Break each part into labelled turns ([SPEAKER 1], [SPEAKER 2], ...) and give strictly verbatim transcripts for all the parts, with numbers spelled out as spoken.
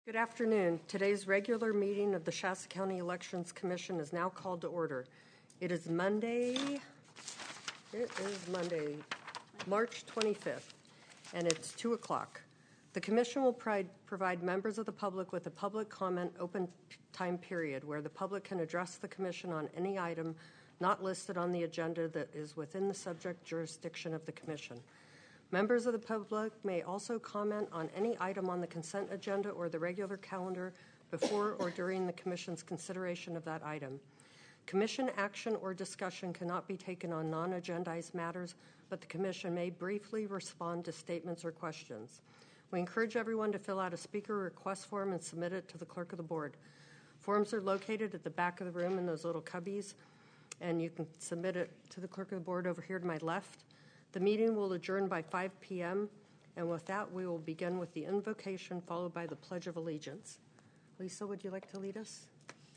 [SPEAKER 1] Good afternoon. Today's regular meeting of the Shasta County Elections Commission is now called to order. It is Monday, it is Monday, March twenty-fifth, and it's two o'clock. The commission will pri- provide members of the public with a public comment open time period where the public can address the commission on any item not listed on the agenda that is within the subject jurisdiction of the commission. Members of the public may also comment on any item on the consent agenda or the regular calendar before or during the Commission's consideration of that item. Commission action or discussion cannot be taken on non-agendized matters, but the Commission may briefly respond to statements or questions. We encourage everyone to fill out a speaker request form and submit it to the Clerk of the Board. Forms are located at the back of the room in those little cubbies, and you can submit it to the Clerk of the Board over here to my left. The meeting will adjourn by five p.m., and with that, we will begin with the invocation followed by the Pledge of Allegiance. Lisa, would you like to lead us?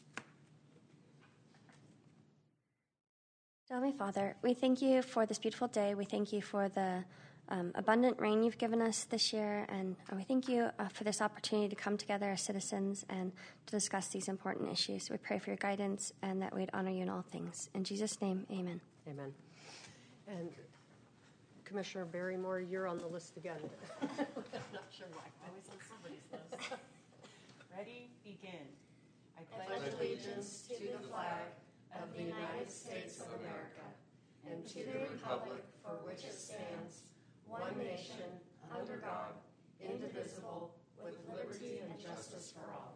[SPEAKER 2] Heavenly Father, we thank you for this beautiful day. We thank you for the um, abundant rain you've given us this year, and we thank you uh, for this opportunity to come together as citizens and to discuss these important issues. We pray for your guidance and that we'd honor you in all things. In Jesus' name, amen.
[SPEAKER 1] Amen. And Commissioner Barrymore, you're on the list again. I'm not sure why.
[SPEAKER 3] Always on somebody's list. Ready? Begin. I
[SPEAKER 1] pledge allegiance to the flag of the United States of America and to the republic for which it stands, one nation, under God, indivisible, with liberty and justice for all.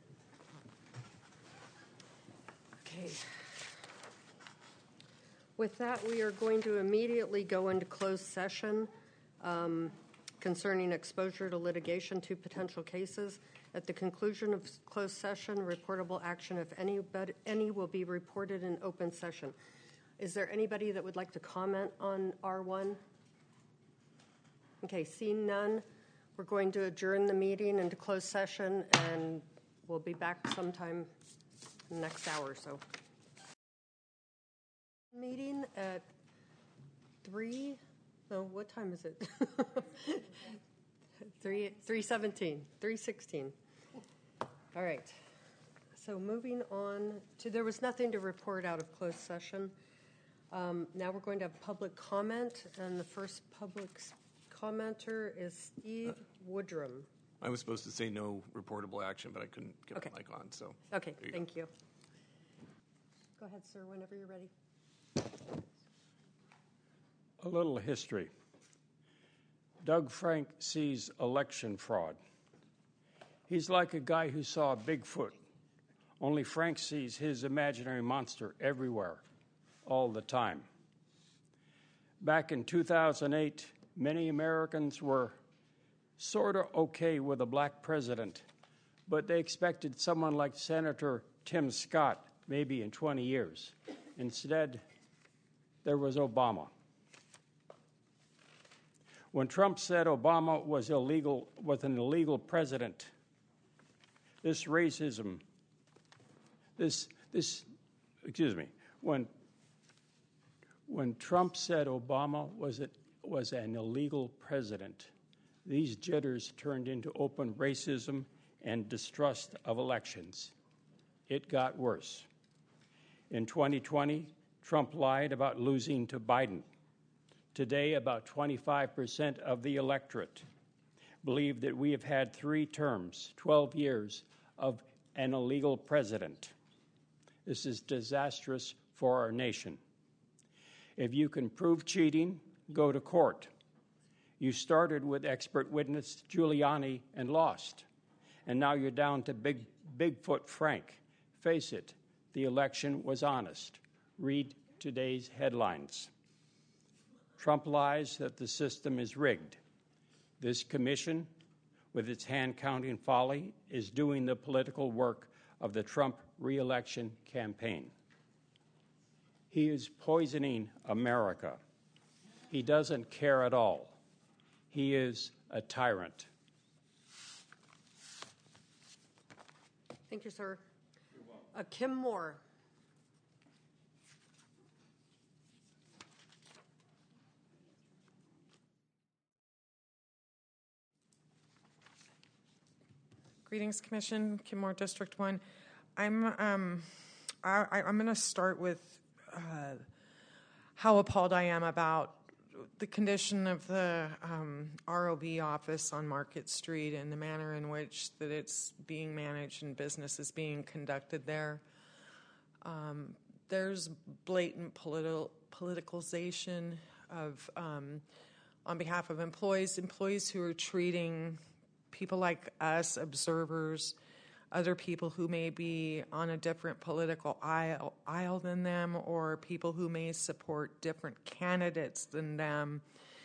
[SPEAKER 1] Okay. With that, we are going to immediately go into closed session um, concerning exposure to litigation to potential cases. At the conclusion of closed session, reportable action, if any, but any, will be reported in open session. Is there anybody that would like to comment on R one? Okay, seeing none, we're going to adjourn the meeting into closed session, and we'll be back sometime in the next hour or so. Meeting at three. Oh, what time is it? three three seventeen. Three sixteen. All right. So moving on to, there was nothing to report out of closed session. Um, now we're going to have public comment, and the first public commenter is Steve Woodrum.
[SPEAKER 4] I was supposed to say no reportable action, but I couldn't get okay. my mic on. So
[SPEAKER 1] okay,
[SPEAKER 4] you
[SPEAKER 1] thank
[SPEAKER 4] go.
[SPEAKER 1] you. Go ahead, sir, whenever you're ready.
[SPEAKER 5] A little history. Doug Frank sees election fraud. He's like a guy who saw Bigfoot, only Frank sees his imaginary monster everywhere, all the time. Back in two thousand eight, many Americans were sort of okay with a black president, but they expected someone like Senator Tim Scott, maybe in twenty years. Instead, there was Obama. When Trump said Obama was illegal, was an illegal president, this racism, this, this, excuse me, when, when Trump said Obama was, a, was an illegal president, these jitters turned into open racism and distrust of elections. It got worse. In twenty twenty, Trump lied about losing to Biden. Today, about twenty-five percent of the electorate believe that we have had three terms, twelve years, of an illegal president. This is disastrous for our nation. If you can prove cheating, go to court. You started with expert witness Giuliani and lost. And now you're down to Big Bigfoot Frank. Face it, the election was honest. Read today's headlines. Trump lies that the system is rigged. This commission, with its hand-counting folly, is doing the political work of the Trump re-election campaign. He is poisoning America. He doesn't care at all. He is a tyrant.
[SPEAKER 1] Thank you, sir. Uh, Kim Moore.
[SPEAKER 6] Greetings, Commission, Kenmore District One. I'm um, I, I'm going to start with uh, how appalled I am about the condition of the um, R O V office on Market Street and the manner in which that it's being managed and business is being conducted there. Um, there's blatant political politicalization of um, on behalf of employees, employees who are treating people like us, observers, other people who may be on a different political aisle, aisle than them, or people who may support different candidates than them,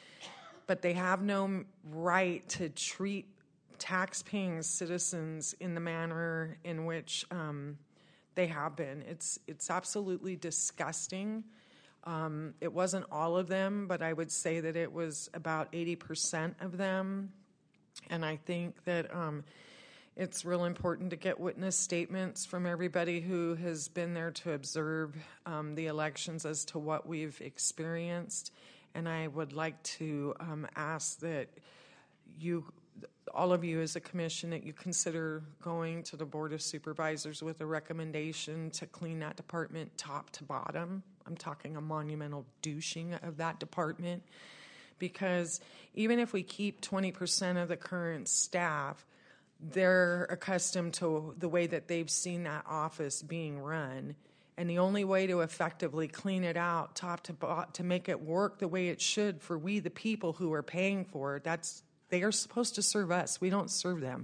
[SPEAKER 6] but they have no right to treat tax-paying citizens in the manner in which um, they have been. It's it's absolutely disgusting. Um, it wasn't all of them, but I would say that it was about eighty percent of them. And I think that um, it's real important to get witness statements from everybody who has been there to observe um, the elections as to what we've experienced. And I would like to um, ask that you, all of you as a commission, that you consider going to the Board of Supervisors with a recommendation to clean that department top to bottom. I'm talking a monumental douching of that department. Because even if we keep twenty percent of the current staff, they're accustomed to the way that they've seen that office being run. And the only way to effectively clean it out top to bottom, to make it work the way it should for we, the people who are paying for it, that's, they are supposed to serve us. We don't serve them.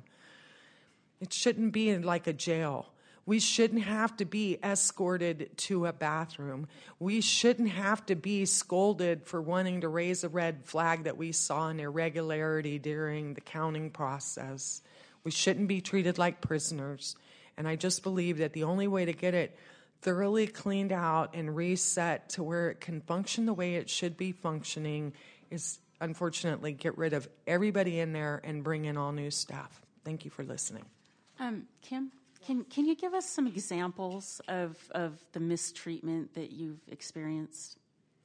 [SPEAKER 6] It shouldn't be like a jail. We shouldn't have to be escorted to a bathroom. We shouldn't have to be scolded for wanting to raise a red flag that we saw an irregularity during the counting process. We shouldn't be treated like prisoners. And I just believe that the only way to get it thoroughly cleaned out and reset to where it can function the way it should be functioning is, unfortunately, get rid of everybody in there and bring in all new staff. Thank you for listening.
[SPEAKER 3] Um, Kim? Can can you give us some examples of, of the mistreatment that you've experienced?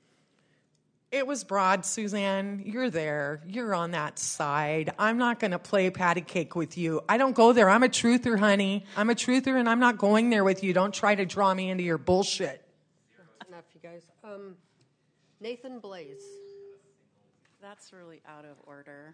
[SPEAKER 6] It was broad, Suzanne. You're there. You're on that side. I'm not going to play patty cake with you. I don't go there. I'm a truther, honey. I'm a truther, and I'm not going there with you. Don't try to draw me into your bullshit.
[SPEAKER 1] Enough, you guys. Um, Nathan Blaze.
[SPEAKER 3] That's really out of order.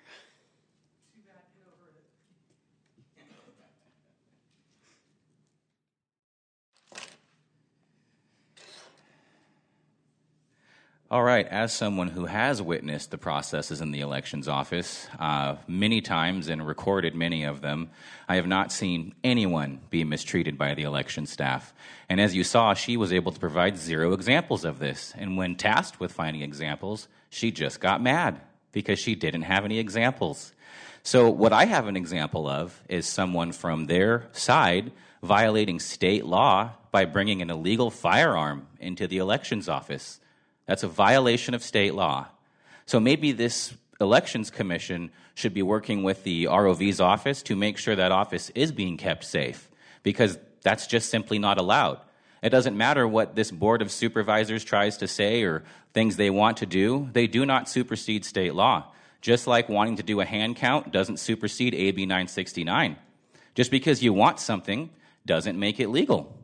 [SPEAKER 7] All right, as someone who has witnessed the processes in the elections office uh, many times and recorded many of them, I have not seen anyone be mistreated by the election staff. And as you saw, she was able to provide zero examples of this. And when tasked with finding examples, she just got mad because she didn't have any examples. So what I have an example of is someone from their side violating state law by bringing an illegal firearm into the elections office. That's a violation of state law. So maybe this elections commission should be working with the R O V's office to make sure that office is being kept safe, because that's just simply not allowed. It doesn't matter what this board of supervisors tries to say or things they want to do. They do not supersede state law. Just like wanting to do a hand count doesn't supersede A B nine sixty-nine. Just because you want something doesn't make it legal.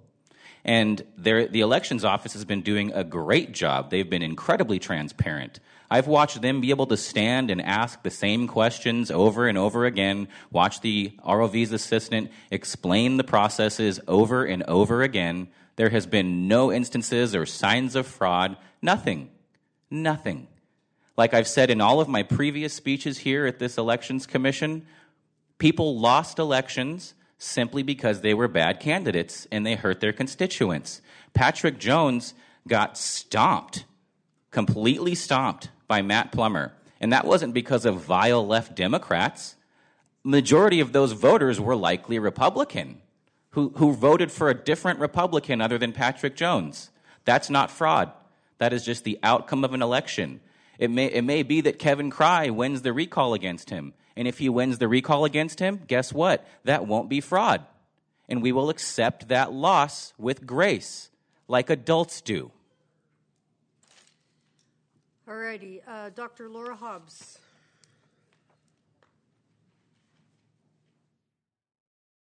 [SPEAKER 7] And the elections office has been doing a great job. They've been incredibly transparent. I've watched them be able to stand and ask the same questions over and over again, watch the R O V's assistant explain the processes over and over again. There has been no instances or signs of fraud, nothing, nothing. Like I've said in all of my previous speeches here at this elections commission, people lost elections simply because they were bad candidates and they hurt their constituents. Patrick Jones got stomped, completely stomped by Matt Plummer. And that wasn't because of vile left Democrats. Majority of those voters were likely Republican, who, who voted for a different Republican other than Patrick Jones. That's not fraud. That is just the outcome of an election. It may, it may be that Kevin Cry wins the recall against him. And if he wins the recall against him, guess what? That won't be fraud. And we will accept that loss with grace, like adults do.
[SPEAKER 1] All righty. Uh, Doctor Laura Hobbs.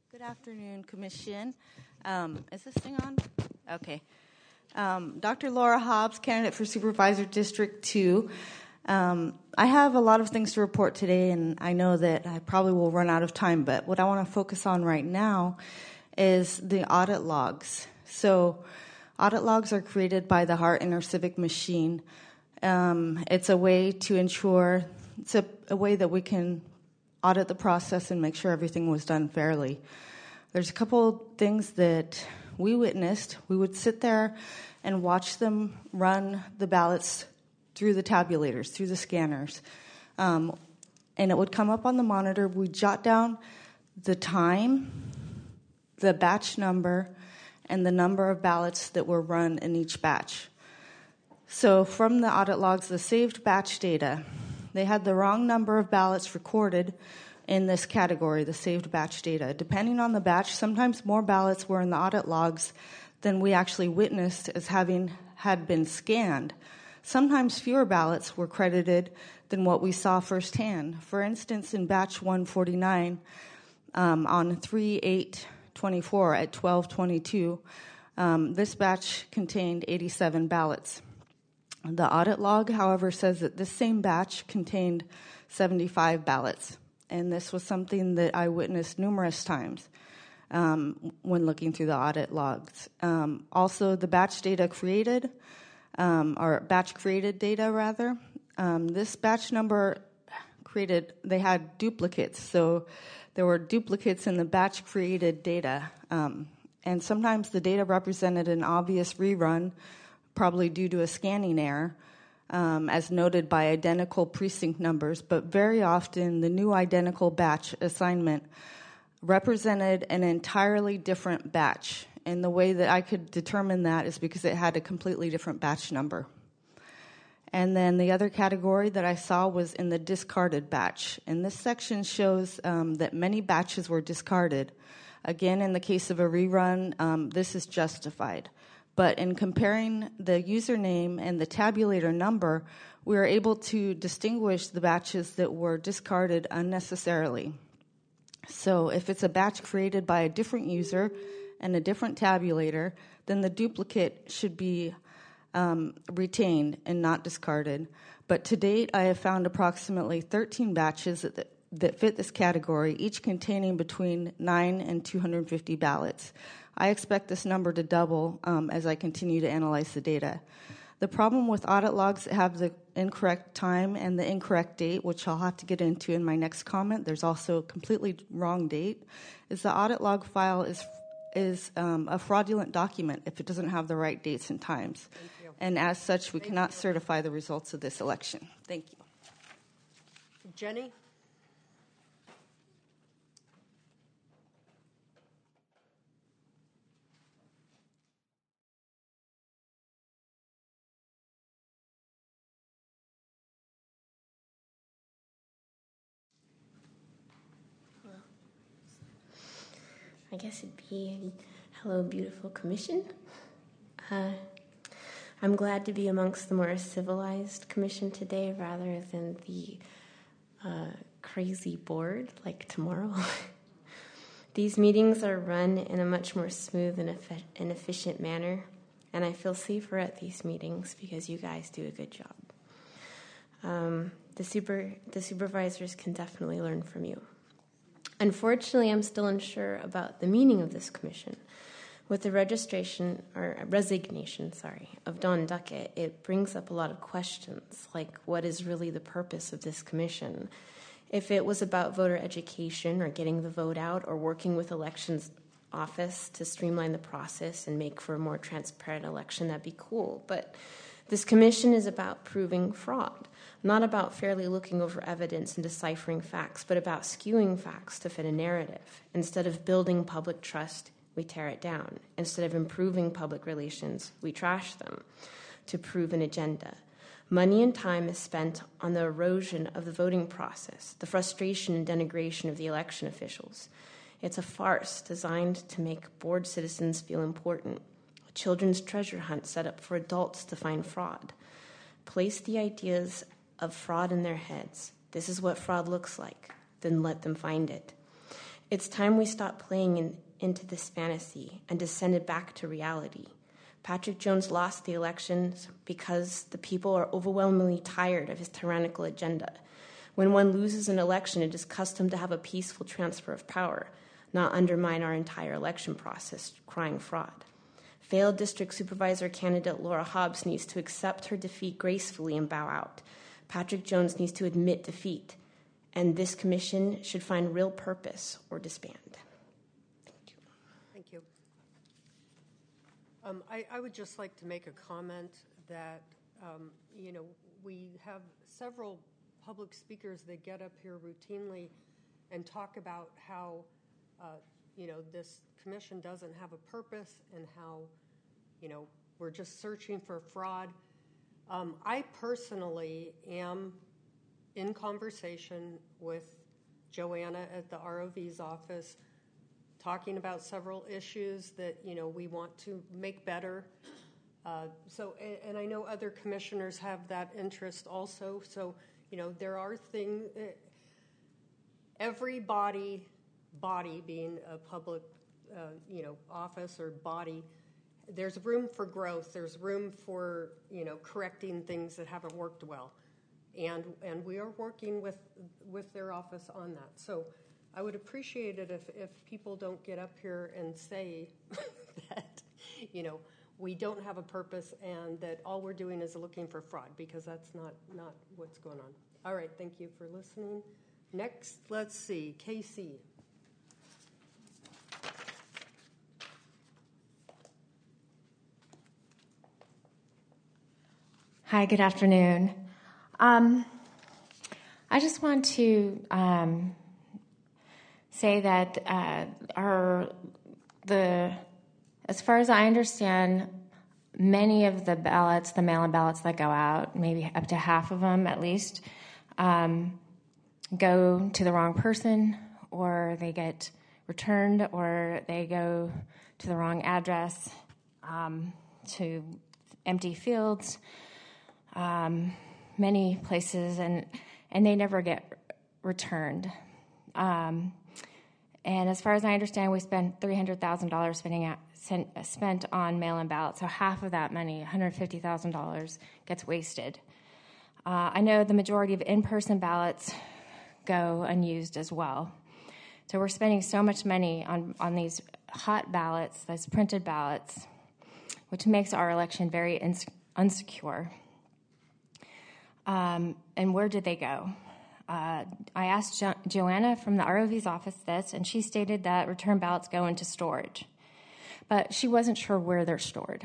[SPEAKER 8] Good afternoon, Commission. Um, is this thing on? Okay. Um, Doctor Laura Hobbs, candidate for Supervisor District two. Um, I have a lot of things to report today, and I know that I probably will run out of time, but what I want to focus on right now is the audit logs. So audit logs are created by the Hart InterCivic machine. Um, it's a way to ensure, it's a, a way that we can audit the process and make sure everything was done fairly. There's a couple things that we witnessed. We would sit there and watch them run the ballots through the tabulators, through the scanners. Um, and it would come up on the monitor. We'd jot down the time, the batch number, and the number of ballots that were run in each batch. So from the audit logs, the saved batch data, they had the wrong number of ballots recorded in this category, the saved batch data. Depending on the batch, sometimes more ballots were in the audit logs than we actually witnessed as having had been scanned. Sometimes fewer ballots were credited than what we saw firsthand. For instance, in batch one forty-nine, um, on three eight twenty-four at twelve twenty-two, um, this batch contained eighty-seven ballots. The audit log, however, says that this same batch contained seventy-five ballots, and this was something that I witnessed numerous times um, when looking through the audit logs. Um, also, the batch data created, um, or batch created data, rather, um, this batch number created, they had duplicates, so there were duplicates in the batch created data, um, and sometimes the data represented an obvious rerun, probably due to a scanning error, um, as noted by identical precinct numbers, but very often the new identical batch assignment represented an entirely different batch. And the way that I could determine that is because it had a completely different batch number. And then the other category that I saw was in the discarded batch. And this section shows um, that many batches were discarded. Again, in the case of a rerun, um, this is justified. But in comparing the username and the tabulator number, we were able to distinguish the batches that were discarded unnecessarily. So if it's a batch created by a different user and a different tabulator, then the duplicate should be um, retained and not discarded. But to date, I have found approximately thirteen batches that, that, that fit this category, each containing between nine and two hundred fifty ballots. I expect this number to double um, as I continue to analyze the data. The problem with audit logs that have the incorrect time and the incorrect date, which I'll have to get into in my next comment, there's also a completely wrong date, is the audit log file is is um, a fraudulent document if it doesn't have the right dates and times. And as such, we Thank cannot you. certify the results of this election. Thank you.
[SPEAKER 1] Jenny?
[SPEAKER 9] I guess it'd be hello, beautiful commission. Uh, I'm glad to be amongst the more civilized commission today rather than the uh, crazy board like tomorrow. These meetings are run in a much more smooth and, eff- and efficient manner, and I feel safer at these meetings because you guys do a good job. Um, the super the supervisors can definitely learn from you. Unfortunately, I'm still unsure about the meaning of this commission. With the registration, or resignation, sorry, of Don Duckett, it brings up a lot of questions, like what is really the purpose of this commission? If it was about voter education or getting the vote out or working with elections office to streamline the process and make for a more transparent election, that'd be cool. But this commission is about proving fraud. Not about fairly looking over evidence and deciphering facts, but about skewing facts to fit a narrative. Instead of building public trust, we tear it down. Instead of improving public relations, we trash them to prove an agenda. Money and time is spent on the erosion of the voting process, the frustration and denigration of the election officials. It's a farce designed to make bored citizens feel important. A children's treasure hunt set up for adults to find fraud. Place the ideas of fraud in their heads. This is what fraud looks like. Then let them find it. It's time we stopped playing in, into this fantasy and descended back to reality. Patrick Jones lost the elections because the people are overwhelmingly tired of his tyrannical agenda. When one loses an election, it is custom to have a peaceful transfer of power, not undermine our entire election process, crying fraud. Failed district supervisor candidate Laura Hobbs needs to accept her defeat gracefully and bow out. Patrick Jones needs to admit defeat, and this commission should find real purpose or disband. Thank you.
[SPEAKER 1] Thank you. Um, I, I would just like to make a comment that, um, you know, we have several public speakers that get up here routinely and talk about how, uh, you know, this commission doesn't have a purpose and how, you know, we're just searching for fraud. Um, I personally am in conversation with Joanna at the R O V's office, talking about several issues that, you know, we want to make better. Uh, so, and, and I know other commissioners have that interest also. So, you know, there are things, uh, every body, body being a public, uh, you know, office or body, there's room for growth. There's room for, you know, correcting things that haven't worked well. And and we are working with with their office on that. So I would appreciate it if, if people don't get up here and say that, you know, we don't have a purpose and that all we're doing is looking for fraud, because that's not, not what's going on. All right, thank you for listening. Next, let's see, Casey.
[SPEAKER 10] Hi, good afternoon. Um, I just want to um, say that uh, our the as far as I understand, many of the ballots, the mail-in ballots that go out, maybe up to half of them at least, um, go to the wrong person, or they get returned, or they go to the wrong address, um, to empty fields. Um, many places, and and they never get returned. Um, and as far as I understand, we spent three hundred thousand dollars spending out, sent, spent on mail-in ballots, so half of that money, one hundred fifty thousand dollars, gets wasted. Uh, I know the majority of in-person ballots go unused as well. So we're spending so much money on, on these hot ballots, these printed ballots, which makes our election very ins- unsecure. Um, and where did they go? Uh, I asked jo- Joanna from the R O V's office this, and she stated that return ballots go into storage. But she wasn't sure where they're stored.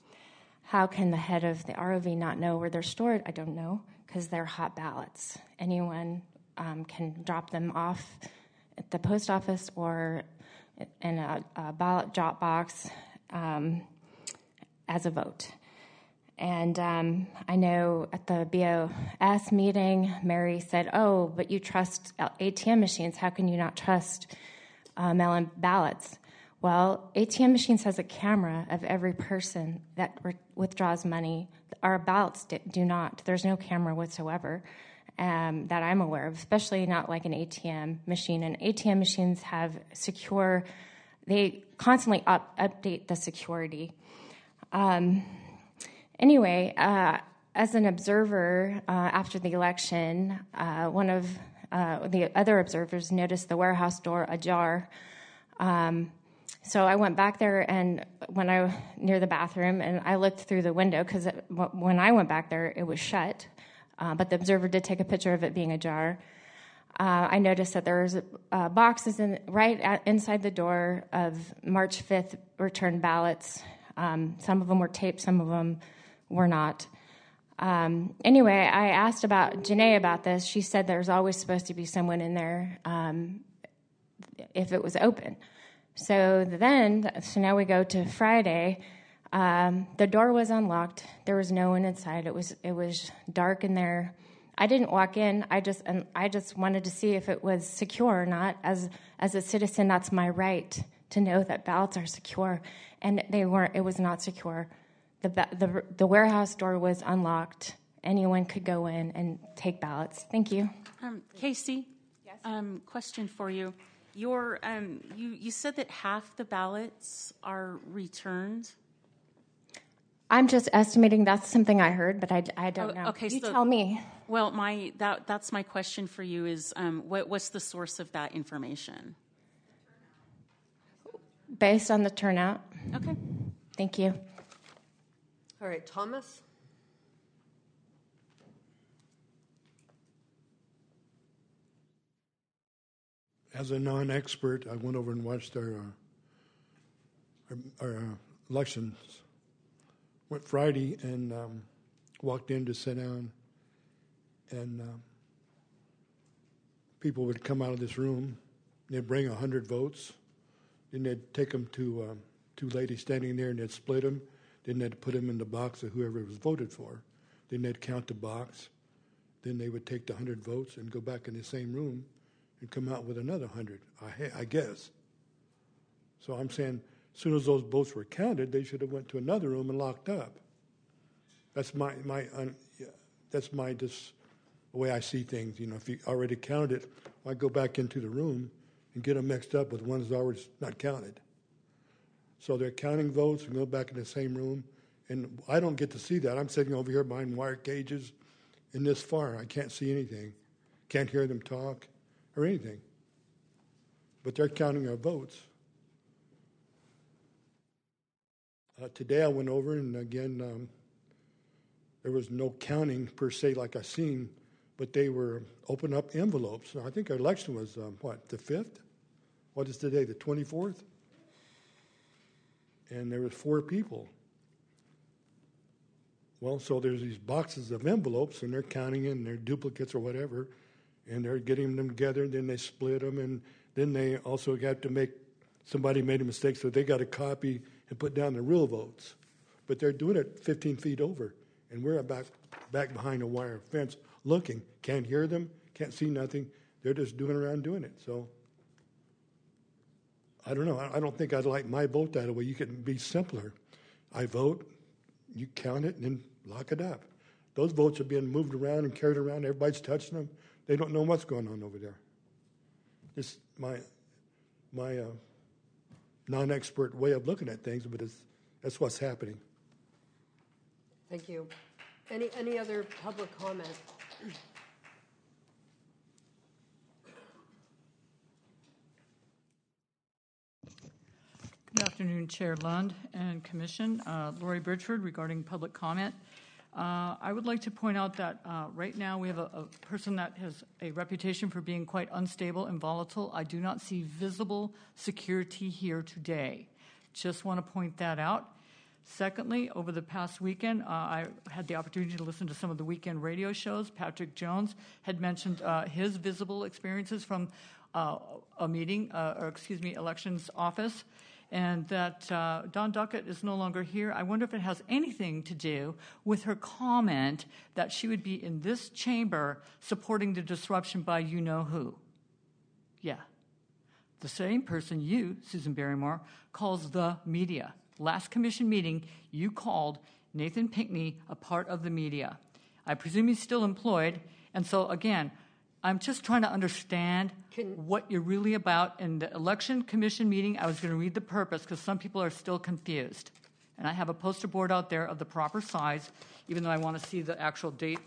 [SPEAKER 10] How can the head of the R O V not know where they're stored? I don't know, because they're hot ballots. Anyone um, can drop them off at the post office or in a, a ballot drop box um, as a vote. And um, I know at the B O S meeting, Mary said, oh, but you trust A T M machines. How can you not trust uh, mail-in ballots? Well, A T M machines has a camera of every person that re- withdraws money. Our ballots d- do not. There's no camera whatsoever um, that I'm aware of, especially not like an A T M machine. And A T M machines have secure, they constantly up- update the security. Um Anyway, uh, as an observer uh, after the election, uh, one of uh, the other observers noticed the warehouse door ajar. Um, so I went back there and when I near the bathroom, and I looked through the window because when I went back there, it was shut. Uh, but the observer did take a picture of it being ajar. Uh, I noticed that there was uh, boxes in, right at, inside the door of March fifth return ballots. Um, some of them were taped, some of them were not. Um, anyway, I asked about Janae about this. She said there's always supposed to be someone in there um, if it was open. So then, so now we go to Friday. Um, the door was unlocked. There was no one inside. It was it was dark in there. I didn't walk in. I just and I just wanted to see if it was secure or not. As as a citizen, that's my right to know that ballots are secure, and they weren't. It was not secure. The, the the warehouse door was unlocked. Anyone could go in and take ballots. Thank you.
[SPEAKER 3] Um, Casey, yes. um, question for you. Your, um, you, you said that half the ballots are returned.
[SPEAKER 10] I'm just estimating. That's something I heard, but I, I don't
[SPEAKER 3] Oh,
[SPEAKER 10] know.
[SPEAKER 3] okay,
[SPEAKER 10] you
[SPEAKER 3] so-
[SPEAKER 10] tell me.
[SPEAKER 3] Well, my that that's my question for you is um, what what's the source of that information?
[SPEAKER 10] Based on the turnout.
[SPEAKER 3] Okay.
[SPEAKER 10] Thank you.
[SPEAKER 1] All right, Thomas?
[SPEAKER 11] As a non-expert, I went over and watched our uh, our, our uh, elections. Went Friday and um, walked in to sit down, and um, people would come out of this room. They'd bring a hundred votes, then they'd take them to um, two ladies standing there, and they'd split them. Then they'd put them in the box of whoever was voted for. Then they'd count the box. Then they would take the hundred votes and go back in the same room and come out with another hundred, I, I guess. So I'm saying, as soon as those votes were counted, they should have went to another room and locked up. That's my my uh, yeah, that's my just the way I see things. You know, if you already counted it, why go back into the room and get them mixed up with ones already not counted? So they're counting votes and go back in the same room, and I don't get to see that. I'm sitting over here behind wire cages, and this far, I can't see anything, can't hear them talk or anything. But they're counting our votes. Uh, today I went over, and again, um, there was no counting per se like I seen, but they were open up envelopes. I think our election was, um, what, the fifth? What is today, the twenty-fourth? And there was four people. Well, so there's these boxes of envelopes, and they're counting in, they're duplicates or whatever, and they're getting them together, and then they split them, and then they also got to make, somebody made a mistake, so they got to copy and put down the real votes. But they're doing it fifteen feet over, and we're back, back behind a wire fence looking. Can't hear them, can't see nothing. They're just doing around doing it. So I don't know. I don't think I'd like my vote that way. You can be simpler. I vote, you count it, and then lock it up. Those votes are being moved around and carried around. Everybody's touching them. They don't know what's going on over there. It's my my uh, non-expert way of looking at things, but it's, that's what's happening.
[SPEAKER 1] Thank you. Any any other public comment?
[SPEAKER 12] Good afternoon, Chair Lund and Commission. Uh, Lori Bridgeford regarding public comment. Uh, I would like to point out that uh, right now we have a, a person that has a reputation for being quite unstable and volatile. I do not see visible security here today. Just want to point that out. Secondly, over the past weekend, uh, I had the opportunity to listen to some of the weekend radio shows. Patrick Jones had mentioned uh, his visible experiences from uh, a meeting, uh, or excuse me, elections office, and that uh, Dawn Duckett is no longer here. I wonder if it has anything to do with her comment that she would be in this chamber supporting the disruption by you-know-who. Yeah. The same person you, Susan Barrymore, calls the media. Last commission meeting, you called Nathan Pinckney a part of the media. I presume he's still employed, and so, again, I'm just trying to understand Can, what you're really about. In the election commission meeting, I was going to read the purpose because some people are still confused. And I have a poster board out there of the proper size, even though I want to see the actual date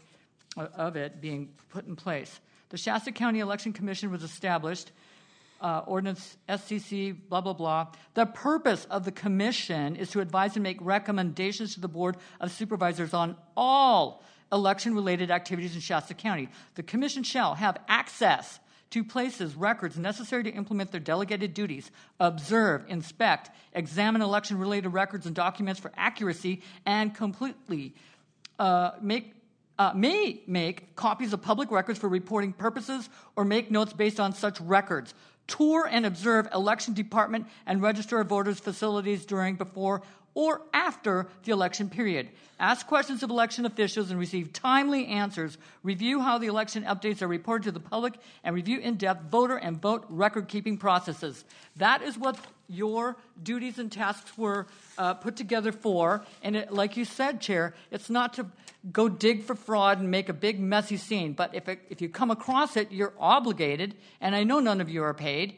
[SPEAKER 12] of it being put in place. The Shasta County Election Commission was established, uh, ordinance S C C, blah, blah, blah. The purpose of the commission is to advise and make recommendations to the Board of Supervisors on all election-related activities in Shasta County. The commission shall have access to places, records necessary to implement their delegated duties, observe, inspect, examine election-related records and documents for accuracy, and completely uh, make uh, may make copies of public records for reporting purposes or make notes based on such records. Tour and observe election department and register of voters facilities during, before, or after the election period. Ask questions of election officials and receive timely answers. Review how the election updates are reported to the public and review in-depth voter and vote record-keeping processes. That is what your duties and tasks were uh, put together for. And it, like you said, Chair, it's not to go dig for fraud and make a big messy scene. But if, it, if you come across it, you're obligated, and I know none of you are paid,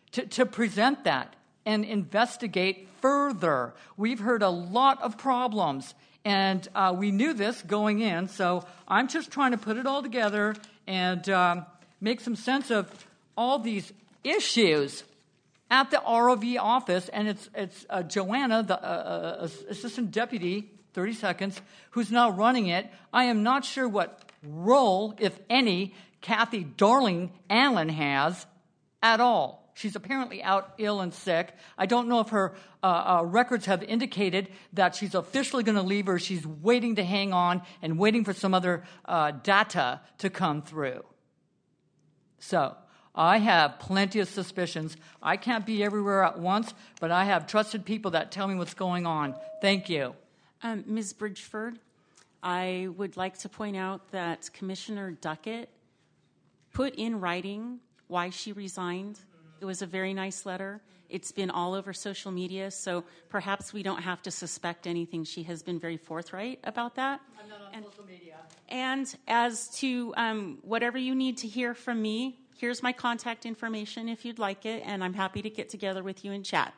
[SPEAKER 12] to, to present that and investigate further. We've heard a lot of problems, and uh, we knew this going in, so I'm just trying to put it all together and um, make some sense of all these issues at the R O V office, and it's it's uh, Joanna, the uh, uh, assistant deputy, thirty seconds, who's now running it. I am not sure what role, if any, Kathy Darling Allen has at all. She's apparently out ill and sick. I don't know if her uh, uh, records have indicated that she's officially going to leave or she's waiting to hang on and waiting for some other uh, data to come through. So I have plenty of suspicions. I can't be everywhere at once, but I have trusted people that tell me what's going on. Thank you.
[SPEAKER 3] Um, Miz Bridgeford, I would like to point out that Commissioner Duckett put in writing why she resigned. It was a very nice letter. It's been all over social media, so perhaps we don't have to suspect anything. She has been very forthright about that.
[SPEAKER 12] I'm not on
[SPEAKER 3] and,
[SPEAKER 12] social media.
[SPEAKER 3] And as to um, whatever you need to hear from me, here's my contact information if you'd like it, and I'm happy to get together with you and chat.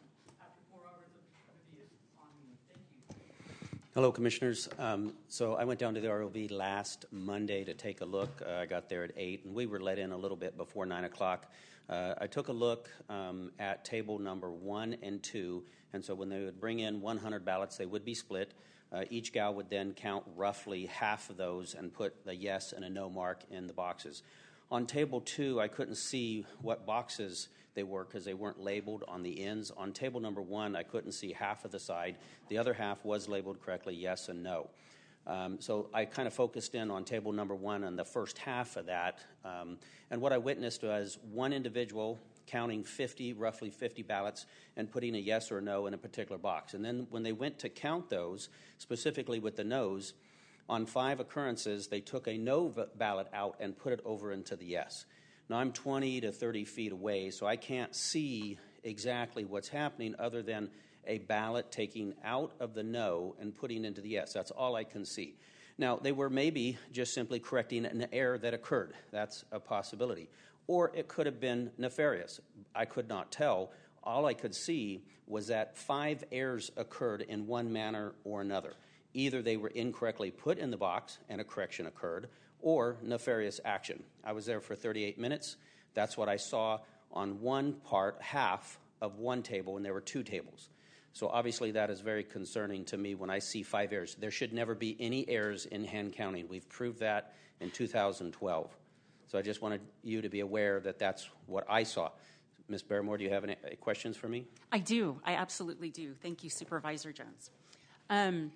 [SPEAKER 13] Hello, Commissioners. Um, so I went down to the R O V last Monday to take a look. Uh, I got there at eight, and we were let in a little bit before nine o'clock. Uh, I took a look um, at table number one and two, and so when they would bring in one hundred ballots, they would be split. Uh, each gal would then count roughly half of those and put a yes and a no mark in the boxes. On table two, I couldn't see what boxes they were because they weren't labeled on the ends. On table number one, I couldn't see half of the side. The other half was labeled correctly, yes and no. Um, so I kind of focused in on table number one and the first half of that. Um, and what I witnessed was one individual counting fifty, roughly fifty ballots and putting a yes or a no in a particular box. And then when they went to count those, specifically with the no's, on five occurrences, they took a no ballot out and put it over into the yes. Now, I'm twenty to thirty feet away, so I can't see exactly what's happening other than a ballot taking out of the no and putting into the yes. That's all I can see. Now, they were maybe just simply correcting an error that occurred. That's a possibility. Or it could have been nefarious. I could not tell. All I could see was that five errors occurred in one manner or another. Either they were incorrectly put in the box and a correction occurred, or nefarious action. I was there for thirty-eight minutes. That's what I saw on one part, half of one table, and there were two tables. So obviously that is very concerning to me when I see five errors. There should never be any errors in hand counting. We've proved that in two thousand twelve. So I just wanted you to be aware that that's what I saw. Miz Barrymore, do you have any questions for me?
[SPEAKER 3] I do. I absolutely do. Thank you, Supervisor Jones. Um,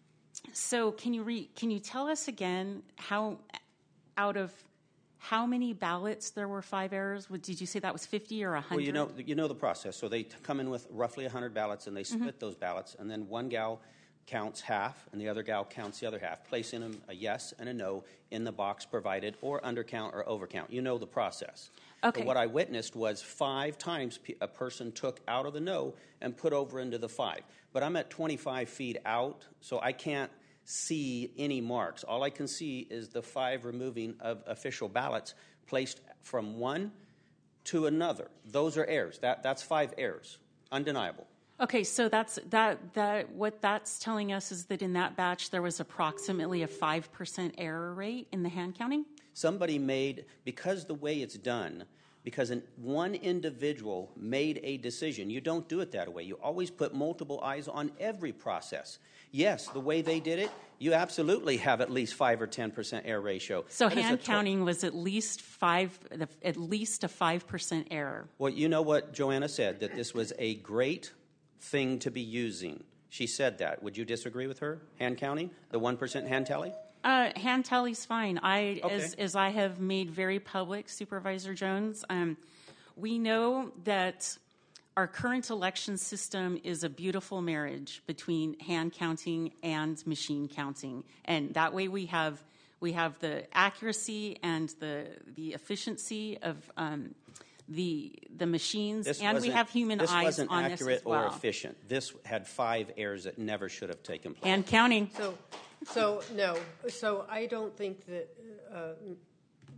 [SPEAKER 3] so can you re- can you tell us again how out of how many ballots there were five errors? Did you say that was fifty or one hundred?
[SPEAKER 13] Well, you know, you know the process. So they come in with roughly one hundred ballots, and they split
[SPEAKER 3] Mm-hmm.
[SPEAKER 13] those ballots, and then one gal counts half, and the other gal counts the other half, placing them a yes and a no in the box provided, or undercount or overcount. You know the process.
[SPEAKER 3] Okay.
[SPEAKER 13] But what I witnessed was five times a person took out of the no and put over into the five. But I'm at twenty-five feet out, so I can't see any marks. All I can see is the five removing of official ballots placed from one to another. Those are errors. That, that's five errors, undeniable.
[SPEAKER 3] Okay, so that's that. That what that's telling us is that in that batch there was approximately a five percent error rate in the hand counting.
[SPEAKER 13] Somebody made, because the way it's done, because an, one individual made a decision. You don't do it that way. You always put multiple eyes on every process. Yes, the way they did it, you absolutely have at least five or ten percent error ratio.
[SPEAKER 3] So
[SPEAKER 13] That is
[SPEAKER 3] hand
[SPEAKER 13] a to-
[SPEAKER 3] counting was at least five, at least a five percent error.
[SPEAKER 13] Well, you know what Joanna said, that this was a great thing to be using. She said that. Would you disagree with her? Hand counting, the one percent hand tally?
[SPEAKER 3] Uh, hand tally's fine. I,
[SPEAKER 13] Okay.
[SPEAKER 3] as, as I have made very public, Supervisor Jones, um, we know that our current election system is a beautiful marriage between hand counting and machine counting, and that way we have we have the accuracy and the the efficiency of um, the the machines,
[SPEAKER 13] This
[SPEAKER 3] and we
[SPEAKER 13] wasn't-
[SPEAKER 3] have human
[SPEAKER 13] this
[SPEAKER 3] eyes
[SPEAKER 13] wasn't
[SPEAKER 3] on this
[SPEAKER 13] accurate
[SPEAKER 3] as well.
[SPEAKER 13] or efficient. This had five errors that never should have taken place.
[SPEAKER 3] Hand counting.
[SPEAKER 1] So, so no. So I don't think that uh,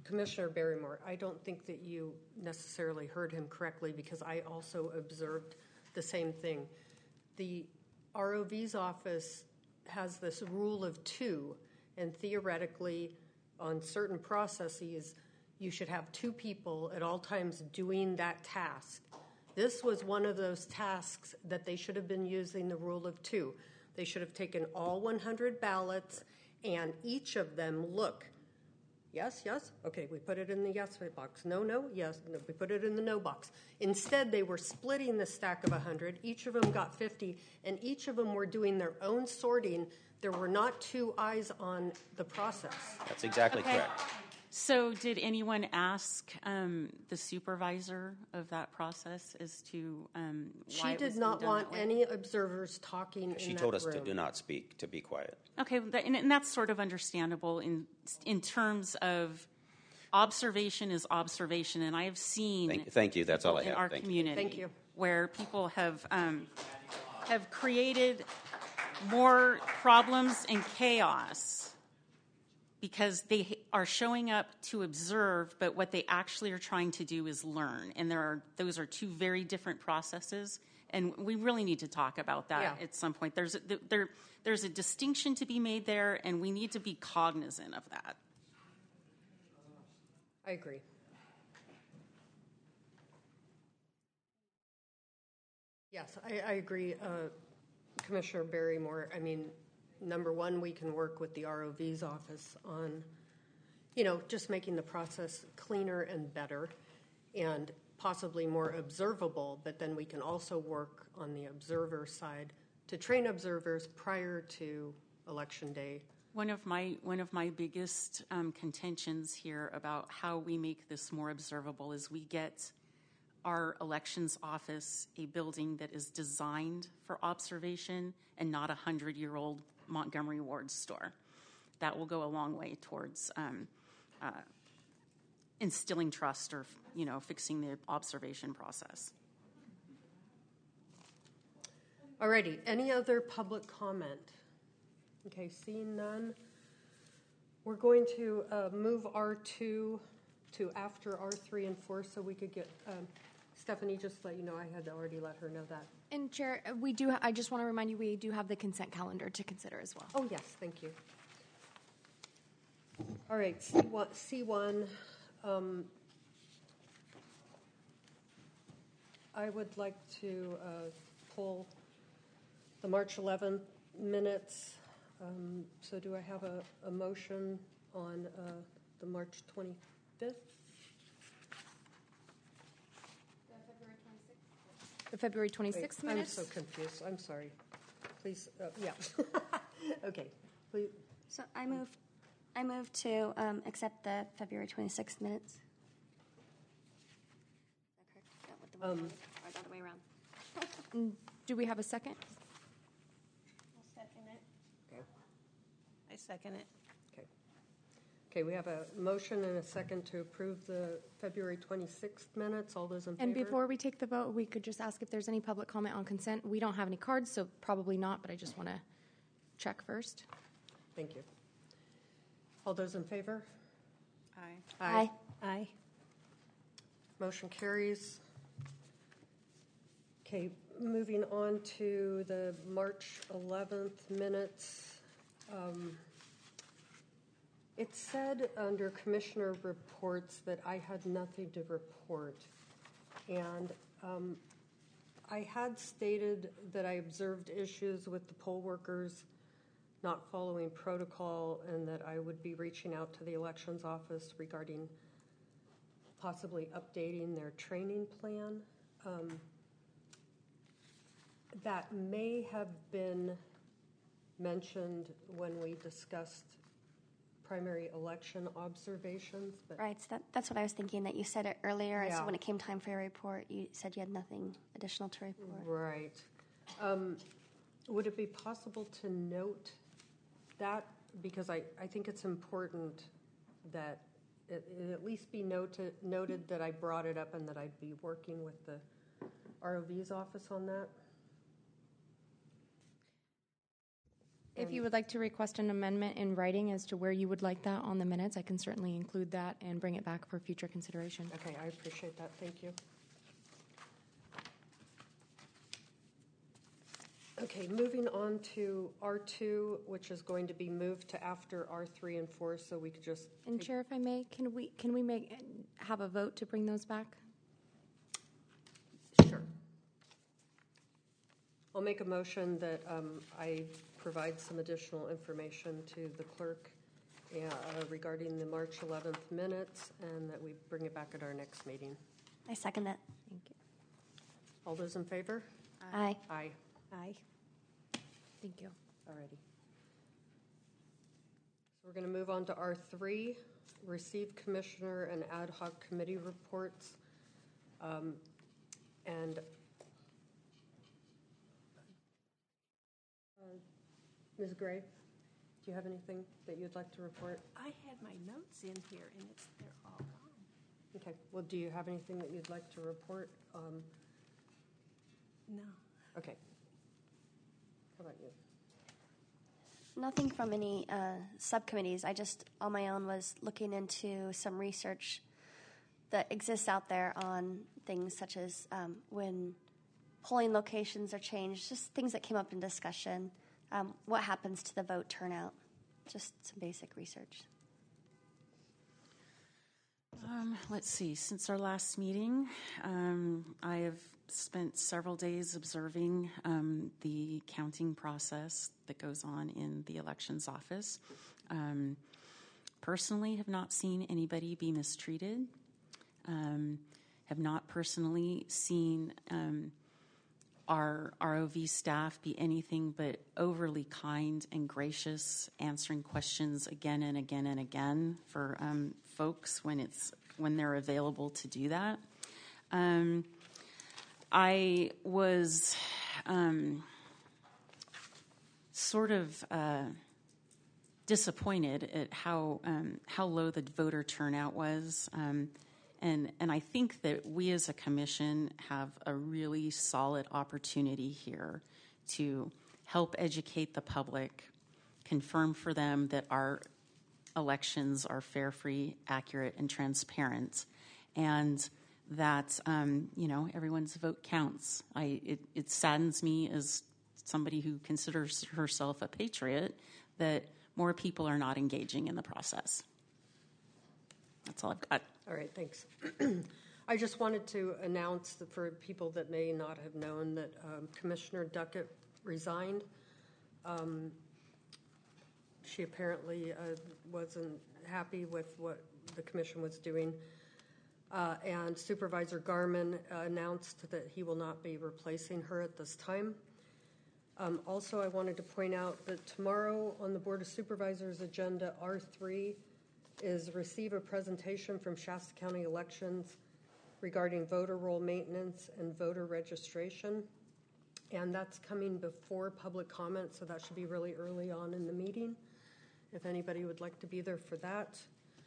[SPEAKER 1] Commissioner Barrymore, I don't think that you necessarily heard him correctly because I also observed the same thing. The R O V's office has this rule of two, and theoretically, on certain processes, you should have two people at all times doing that task. This was one of those tasks that they should have been using the rule of two. They should have taken all one hundred ballots and each of them look. Yes, yes, okay, we put it in the yes box. No, no, yes, no, we put it in the no box. Instead, they were splitting the stack of one hundred. Each of them got fifty, and each of them were doing their own sorting. There were not two eyes on the process.
[SPEAKER 13] That's exactly
[SPEAKER 3] Okay.
[SPEAKER 13] correct.
[SPEAKER 3] So did anyone ask um, the supervisor of that process as to um, why
[SPEAKER 1] She
[SPEAKER 3] it was
[SPEAKER 1] did
[SPEAKER 3] being
[SPEAKER 1] not
[SPEAKER 3] done
[SPEAKER 1] want
[SPEAKER 3] that way?
[SPEAKER 1] any observers talking in
[SPEAKER 13] She
[SPEAKER 1] that
[SPEAKER 13] told us to
[SPEAKER 1] room.
[SPEAKER 13] do not speak, to be quiet.
[SPEAKER 3] Okay, that- and, and that's sort of understandable in in terms of observation is observation, and I have seen
[SPEAKER 13] Thank, thank you. That's all I
[SPEAKER 3] in
[SPEAKER 13] have.
[SPEAKER 3] our
[SPEAKER 13] Thank you.
[SPEAKER 3] community
[SPEAKER 1] Thank you.
[SPEAKER 3] where people have um, have created more problems and chaos because they are showing up to observe, but what they actually are trying to do is learn, and there are those are two very different processes. And we really need to talk about that
[SPEAKER 1] Yeah.
[SPEAKER 3] at some point. There's a, there, there's a distinction to be made there, and we need to be cognizant of that.
[SPEAKER 1] I agree. Yes, I, I agree, uh, Commissioner Barrymore. I mean, number one, we can work with the R O V's office on, you know, just making the process cleaner and better and possibly more observable, but then we can also work on the observer side to train observers prior to Election Day.
[SPEAKER 3] One of my one of my biggest um, contentions here about how we make this more observable is we get our elections office a building that is designed for observation and not a hundred-year-old Montgomery Ward store. That will go a long way towards um, uh, instilling trust or, you know, fixing the observation process.
[SPEAKER 1] Alrighty, any other public comment? Okay, seeing none, we're going to uh, move R two to after R three and four so we could get, um, Stephanie, just let you know, I had already let her know that.
[SPEAKER 14] And Chair, we do, I just want to remind you, we do have the consent calendar to consider as well.
[SPEAKER 1] Oh, yes, thank you. All right, C one, C one um, I would like to uh, pull the March eleventh minutes. Um, so do I have a, a motion on uh, the March twenty-fifth?
[SPEAKER 14] The February twenty-sixth
[SPEAKER 1] Wait,
[SPEAKER 14] minutes?
[SPEAKER 1] I'm so confused. I'm sorry. Please, uh, yeah. Okay, please.
[SPEAKER 2] So I move, I move to um, accept the February twenty-sixth minutes. Is that correct? Is that what the
[SPEAKER 1] Um,
[SPEAKER 2] or the other way around?
[SPEAKER 14] Mm, Do we have a second?
[SPEAKER 1] Okay.
[SPEAKER 15] I second it.
[SPEAKER 1] Okay. Okay, we have a motion and a second to approve the February twenty-sixth minutes. All those in favor?
[SPEAKER 14] And before we take the vote, we could just ask if there's any public comment on consent. We don't have any cards, so probably not, but I just want to check first.
[SPEAKER 1] Thank you. All those in favor?
[SPEAKER 3] Aye.
[SPEAKER 2] Aye.
[SPEAKER 15] Aye.
[SPEAKER 1] Motion carries. Okay, moving on to the March eleventh minutes. Um, It said under Commissioner reports that I had nothing to report. And um, I had stated that I observed issues with the poll workers not following protocol and that I would be reaching out to the elections office regarding possibly updating their training plan. Um, that may have been mentioned when we discussed primary election observations, but
[SPEAKER 2] Right, so that, that's what I was thinking, that you said it earlier.
[SPEAKER 1] Yeah.
[SPEAKER 2] So when it came time for your report, you said you had nothing additional to report.
[SPEAKER 1] right. Um, would it be possible to note that? Because I, I think it's important that it, it at least be noted, noted that I brought it up and that I'd be working with the R O V's office on that.
[SPEAKER 14] If you would like to request an amendment in writing as to where you would like that on the minutes, I can certainly include that and bring it back for future consideration.
[SPEAKER 1] Okay, I appreciate that. Thank you. Okay, moving on to R two, which is going to be moved to after R three and four, so we could just.
[SPEAKER 14] And Chair, if I may, can we can we make have a vote to bring those back?
[SPEAKER 1] Sure. I'll make a motion that um, I provide some additional information to the clerk uh, regarding the March eleventh minutes, and that we bring it back at our next meeting.
[SPEAKER 2] I second that.
[SPEAKER 14] Thank you.
[SPEAKER 1] All those in favor?
[SPEAKER 2] Aye.
[SPEAKER 1] Aye.
[SPEAKER 14] Aye. Thank you.
[SPEAKER 1] Alrighty. So we're going to move on to R three, receive commissioner and ad hoc committee reports. Um, and uh, Miz Gray, do you have anything that you'd like to report?
[SPEAKER 15] I had my notes in here, and it's they're all gone.
[SPEAKER 1] Okay. Well, do you have anything that you'd like to report? Um,
[SPEAKER 15] No.
[SPEAKER 1] okay. How about you?
[SPEAKER 2] Nothing from any uh, subcommittees. I just, on my own, was looking into some research that exists out there on things such as um, when polling locations are changed, just things that came up in discussion, um, what happens to the vote turnout, just some basic research.
[SPEAKER 3] Um, let's see. Since our last meeting, um, I have spent several days observing um, the counting process that goes on in the elections office. Um, personally, have not seen anybody be mistreated. Um, have not personally seen um, our R O V staff be anything but overly kind and gracious, answering questions again and again and again for um, folks when it's when they're available to do that. Um, I was um, sort of uh, disappointed at how um, how low the voter turnout was, um, and and I think that we as a commission have a really solid opportunity here to help educate the public, confirm for them that our elections are fair, free, accurate, and transparent, and that um, you know everyone's vote counts. I it, it saddens me as somebody who considers herself a patriot that more people are not engaging in the process. That's all I've got.
[SPEAKER 1] All right, thanks. I just wanted to announce that for people that may not have known that um, Commissioner Duckett resigned. Um, she apparently uh, wasn't happy with what the commission was doing. Uh, and Supervisor Garman uh, announced that he will not be replacing her at this time. Um, also, I wanted to point out that tomorrow on the Board of Supervisors agenda, R three is receive a presentation from Shasta County Elections regarding voter roll maintenance and voter registration. And that's coming before public comment, so that should be really early on in the meeting, if anybody would like to be there for that.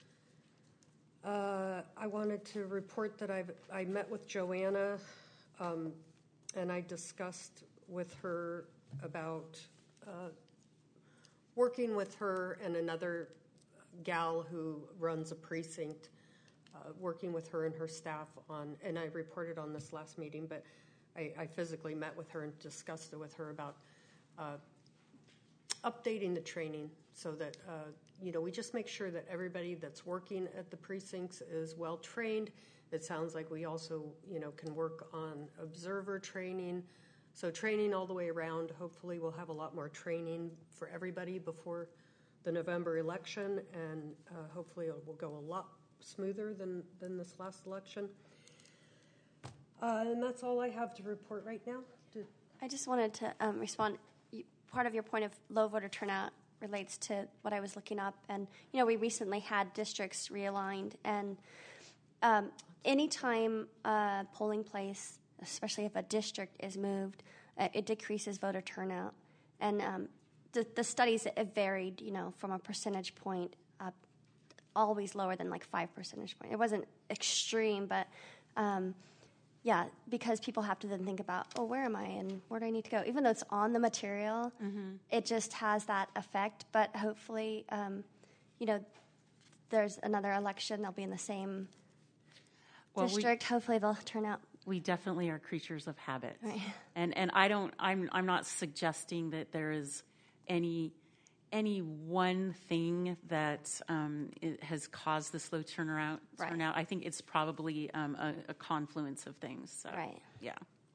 [SPEAKER 1] Uh, I wanted to report that I've, I met with Joanna um, and I discussed with her about uh, working with her and another gal who runs a precinct, uh, working with her and her staff on, and I reported on this last meeting, but I, I physically met with her and discussed it with her about uh, updating the training so that, uh, you know, we just make sure that everybody that's working at the precincts is well trained. It sounds like we also, you know, can work on observer training. So training all the way around. Hopefully we'll have a lot more training for everybody before the November election, and uh, hopefully it will go a lot smoother than, than this last election. Uh, and that's all I have to report right now. Did
[SPEAKER 2] I just wanted to um, respond. You, part of your point of low voter turnout relates to what I was looking up. And, you know, we recently had districts realigned. And um, anytime a polling place, especially if a district is moved, uh, it decreases voter turnout. And um, the, the studies it varied, you know, from a percentage point up, always lower than like five percentage point. It wasn't extreme, but um, yeah, because people have to then think about, oh, where am I and where do I need to go? Even though it's on the material,
[SPEAKER 3] Mm-hmm.
[SPEAKER 2] it just has that effect. But hopefully, um, you know, there's another election, they'll be in the same
[SPEAKER 3] Well, we-
[SPEAKER 2] district. Hopefully they'll turn out.
[SPEAKER 3] We definitely are creatures of habit.
[SPEAKER 2] Right.
[SPEAKER 3] And and I don't I'm I'm not suggesting that there is any any one thing that um, it has caused the slow turnaround
[SPEAKER 2] Right.
[SPEAKER 3] turnout. I think it's probably um, a, a confluence of things. So,
[SPEAKER 2] Right.
[SPEAKER 3] Yeah.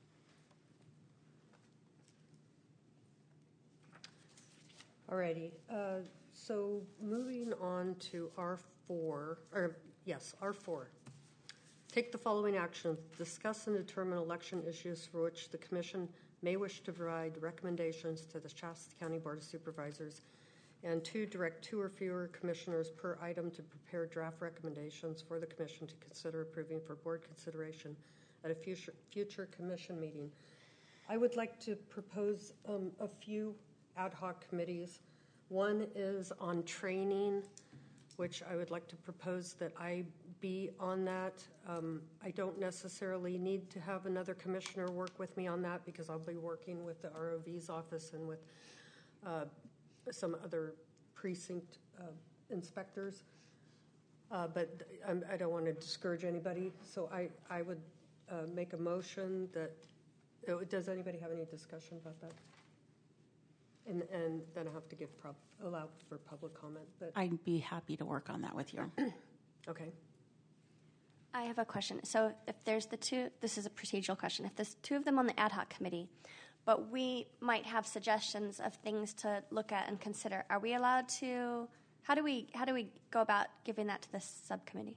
[SPEAKER 1] Alrighty, uh, so moving on to R four, or yes, R four. Take the following actions: discuss and determine election issues for which the commission may wish to provide recommendations to the Shasta County Board of Supervisors, and two, direct two or fewer commissioners per item to prepare draft recommendations for the commission to consider approving for board consideration at a future, future commission meeting. I would like to propose um, a few ad hoc committees. One is on training, which I would like to propose that I be on that. Um, I don't necessarily need to have another commissioner work with me on that because I'll be working with the R O V's office and with uh, some other precinct uh, inspectors. Uh, but I'm, I don't want to discourage anybody, so I, I would uh, make a motion that, uh, does anybody have any discussion about that? And, and then I have to give, prob- allow for public comment, but,
[SPEAKER 3] I'd be happy to work on that with you.
[SPEAKER 1] okay.
[SPEAKER 2] I have a question. So if there's the two, this is a procedural question. If there's two of them on the ad hoc committee, but we might have suggestions of things to look at and consider, are we allowed to, how do we, how do we go about giving that to the subcommittee?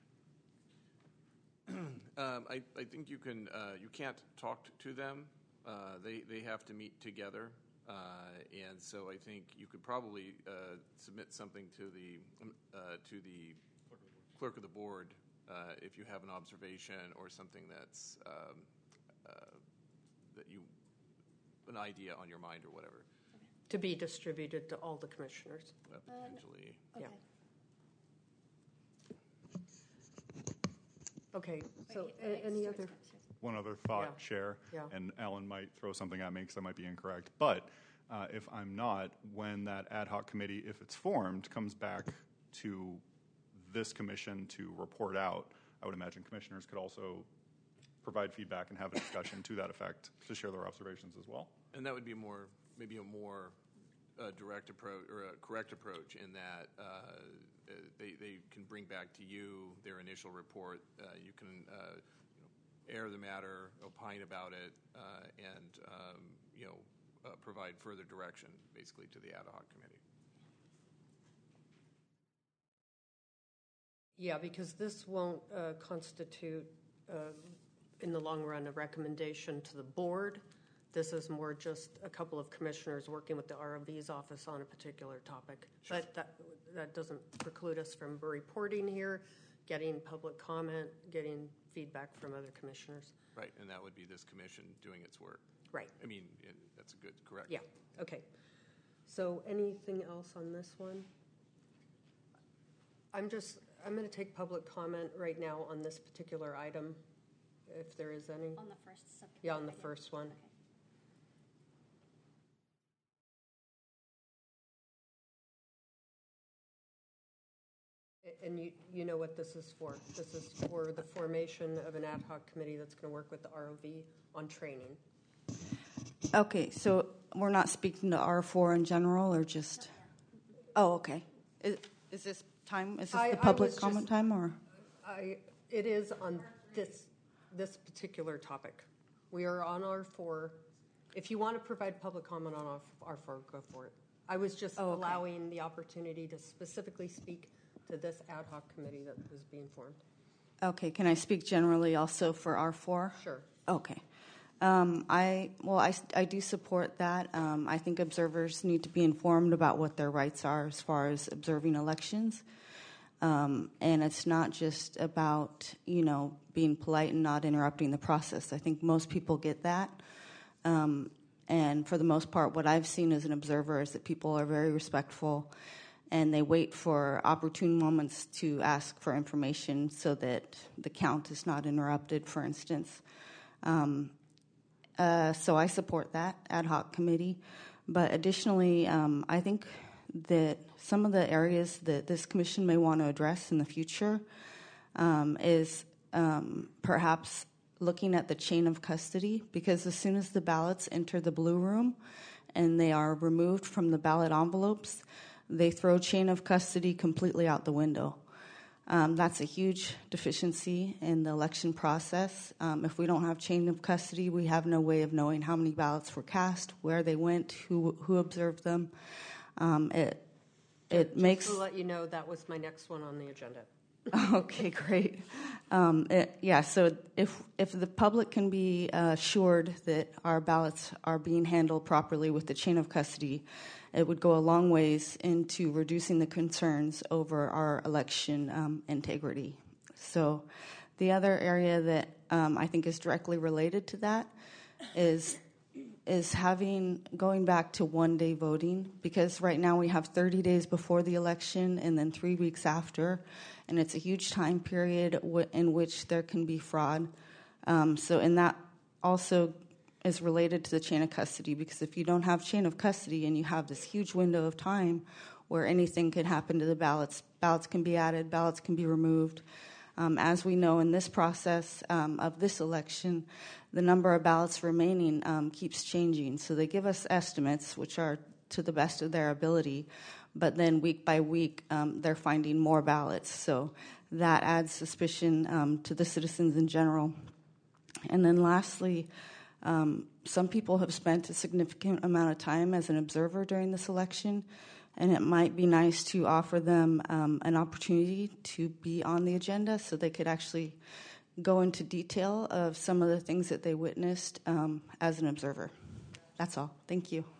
[SPEAKER 4] Um, I, I think you can, uh, you can't talk t- to them. Uh, they, they have to meet together. Uh, and so I think you could probably uh, submit something to the, um, uh, to the clerk of the board uh, if you have an observation or something that's, um, uh, that you, an idea on your mind or whatever.
[SPEAKER 1] To be distributed to all the commissioners.
[SPEAKER 4] Uh, potentially.
[SPEAKER 1] Yeah. Okay, so a- any other?
[SPEAKER 16] One other thought,
[SPEAKER 1] Yeah.
[SPEAKER 16] Chair,
[SPEAKER 1] Yeah.
[SPEAKER 16] and Alan might throw something at me because I might be incorrect, but uh, if I'm not, when that ad hoc committee, if it's formed, comes back to this commission to report out, I would imagine commissioners could also provide feedback and have a discussion to that effect to share their observations as well.
[SPEAKER 4] And that would be more, maybe a more uh, direct approach or a correct approach in that uh, they, they can bring back to you their initial report. Uh, you can uh, you know, air the matter, opine about it, uh, and um, you know uh, provide further direction, basically, to the ad hoc committee.
[SPEAKER 1] Yeah, because this won't uh, constitute, uh, in the long run, a recommendation to the board. This is more just a couple of commissioners working with the R O V's office on a particular topic. Sure. But that, that doesn't preclude us from reporting here, getting public comment, getting feedback from other commissioners.
[SPEAKER 4] Right, and that would be this commission doing its work.
[SPEAKER 1] Right.
[SPEAKER 4] I mean, it, that's a good, correct.
[SPEAKER 1] Yeah, okay. So anything else on this one? I'm just, I'm going to take public comment right now on this particular item, if there is any.
[SPEAKER 2] On the first subcommittee?
[SPEAKER 1] Yeah, on the first one. Okay. And you, you know what this is for. This is for the formation of an ad hoc committee that's going to work with the R O V on training.
[SPEAKER 8] Okay, so we're not speaking to R four in general, or just? Oh, okay. Is, is this time? Is this
[SPEAKER 1] I-
[SPEAKER 8] the
[SPEAKER 1] I
[SPEAKER 8] public
[SPEAKER 1] was
[SPEAKER 8] comment
[SPEAKER 1] just-
[SPEAKER 8] time, or?
[SPEAKER 1] I, it is on this, this particular topic. We are on R four. If you want to provide public comment on R four, go for it. I was just
[SPEAKER 8] Oh, okay.
[SPEAKER 1] allowing the opportunity to specifically speak to this ad hoc committee that was being formed.
[SPEAKER 8] Okay, can I speak generally also for R four?
[SPEAKER 1] Sure.
[SPEAKER 8] Okay. Um, I well, I, I do support that. Um, I think observers need to be informed about what their rights are as far as observing elections, um, and it's not just about you know being polite and not interrupting the process. I think most people get that, um, and for the most part, what I've seen as an observer is that people are very respectful, and they wait for opportune moments to ask for information so that the count is not interrupted, for instance. Um, uh, so I support that ad hoc committee. But additionally, um, I think that some of the areas that this commission may want to address in the future um, is um, perhaps looking at the chain of custody, because as soon as the ballots enter the blue room and they are removed from the ballot envelopes, they throw chain of custody completely out the window. Um, that's a huge deficiency in the election process. Um, if we don't have chain of custody, we have no way of knowing how many ballots were cast, where they went, who who observed them. Um, it it
[SPEAKER 1] Just
[SPEAKER 8] makes.
[SPEAKER 1] to let you know, that was my next one on the agenda.
[SPEAKER 8] Okay, great. Um, it, yeah, so if if the public can be uh, assured that our ballots are being handled properly with the chain of custody, it would go a long ways into reducing the concerns over our election um, integrity. So the other area that um, I think is directly related to that is is having going back to one-day voting, because right now we have thirty days before the election and then three weeks after, and it's a huge time period w- in which there can be fraud. Um, so, and that also is related to the chain of custody, because if you don't have chain of custody and you have this huge window of time where anything could happen to the ballots, ballots can be added, ballots can be removed. Um, as we know in this process um, of this election, the number of ballots remaining um, keeps changing. So they give us estimates, which are to the best of their ability, but then week by week um, they're finding more ballots. So that adds suspicion um, to the citizens in general. And then lastly, um, some people have spent a significant amount of time as an observer during this election, and it might be nice to offer them um, an opportunity to be on the agenda so they could actually go into detail of some of the things that they witnessed um, as an observer. That's all. Thank you.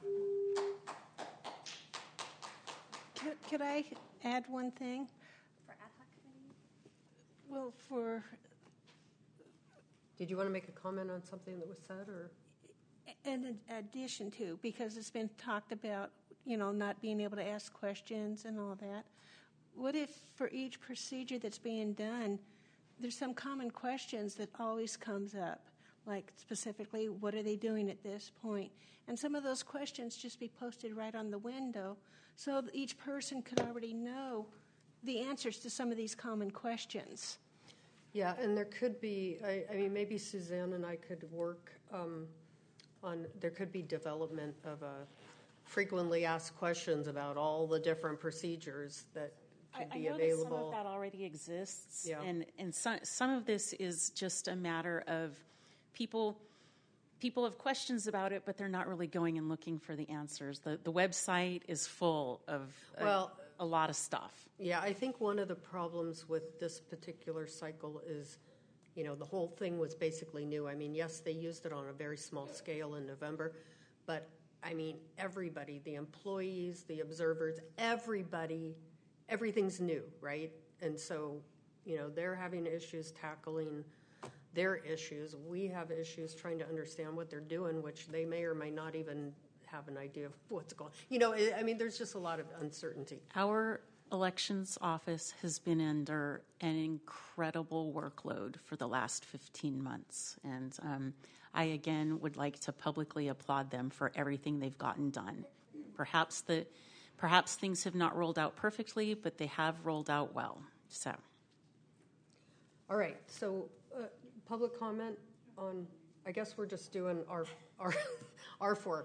[SPEAKER 15] Could, could I add one thing?
[SPEAKER 1] For ad hoc committee?
[SPEAKER 15] Well, for
[SPEAKER 1] Did you want to make a comment on something that was said, or?
[SPEAKER 15] in addition to, because it's been talked about, you know, not being able to ask questions and all that. What if for each procedure that's being done, there's some common questions that always comes up, like specifically, what are they doing at this point? And some of those questions just be posted right on the window so that each person could already know the answers to some of these common questions.
[SPEAKER 1] Yeah, and there could be, I, I mean, maybe Suzanne and I could work um, on, there could be development of a frequently asked questions about all the different procedures that could
[SPEAKER 3] I,
[SPEAKER 1] be
[SPEAKER 3] I know
[SPEAKER 1] available.
[SPEAKER 3] that some of that already exists,
[SPEAKER 1] Yeah.
[SPEAKER 3] and and some some of this is just a matter of people. People have questions about it, but they're not really going and looking for the answers. The the website is full of a,
[SPEAKER 1] Well,
[SPEAKER 3] a lot of stuff.
[SPEAKER 1] Yeah, I think one of the problems with this particular cycle is, you know, the whole thing was basically new. I mean, yes, they used it on a very small scale in November, but I mean, everybody, the employees, the observers, everybody, everything's new, right? And so, you know, they're having issues tackling their issues. We have issues trying to understand what they're doing, which they may or may not even have an idea of what's going on. You know, I mean, there's just a lot of uncertainty.
[SPEAKER 3] Our elections office has been under an incredible workload for the last fifteen months. And um, I, again, would like to publicly applaud them for everything they've gotten done. Perhaps the, perhaps things have not rolled out perfectly, but they have rolled out well. So,
[SPEAKER 1] all right, so uh, public comment on, I guess we're just doing our, our R four.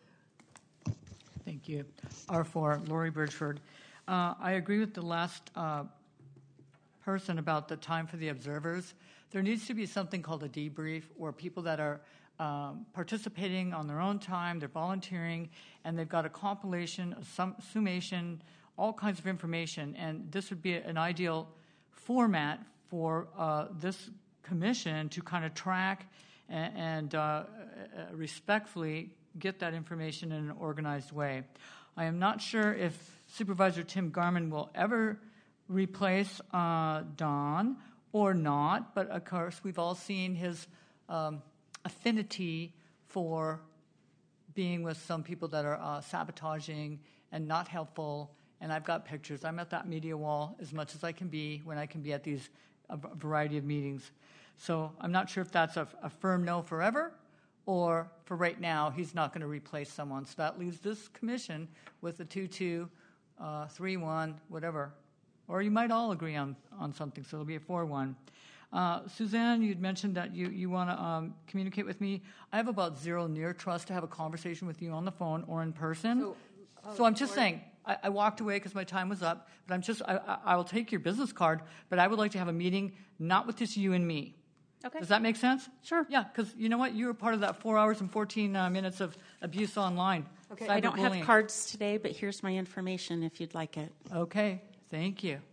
[SPEAKER 12] Thank you. R four, Lori Bridgeford. Uh, I agree with the last uh, person about the time for the observers. There needs to be something called a debrief, where people that are um, participating on their own time, they're volunteering, and they've got a compilation, a sum, summation, all kinds of information. And this would be an ideal format for uh, this commission to kind of track and, and uh, respectfully get that information in an organized way. I am not sure if Supervisor Tim Garman will ever replace uh, Don or not, but of course we've all seen his um, affinity for being with some people that are uh, sabotaging and not helpful and I've got pictures. I'm at that media wall as much as I can be when I can be at these a v- variety of meetings. So I'm not sure if that's a, a firm no forever, or for right now, he's not going to replace someone. So that leaves this commission with a two two, uh, three one, whatever. Or you might all agree on, on something, so it'll be a four one. Uh, Suzanne, you'd mentioned that you, you want to um, communicate with me. I have about zero near trust to have a conversation with you on the phone or in person. So, uh, so I'm just saying, I, I walked away because my time was up, but I'm just, I, I, I will take your business card, but I would like to have a meeting, not with just you and me.
[SPEAKER 3] Okay.
[SPEAKER 12] Does that make sense? Sure. Yeah, because you know what? You were part of that four hours and fourteen uh, minutes of abuse online.
[SPEAKER 3] Okay. I don't have cards today, but here's my information if you'd like it.
[SPEAKER 12] Okay. Thank you.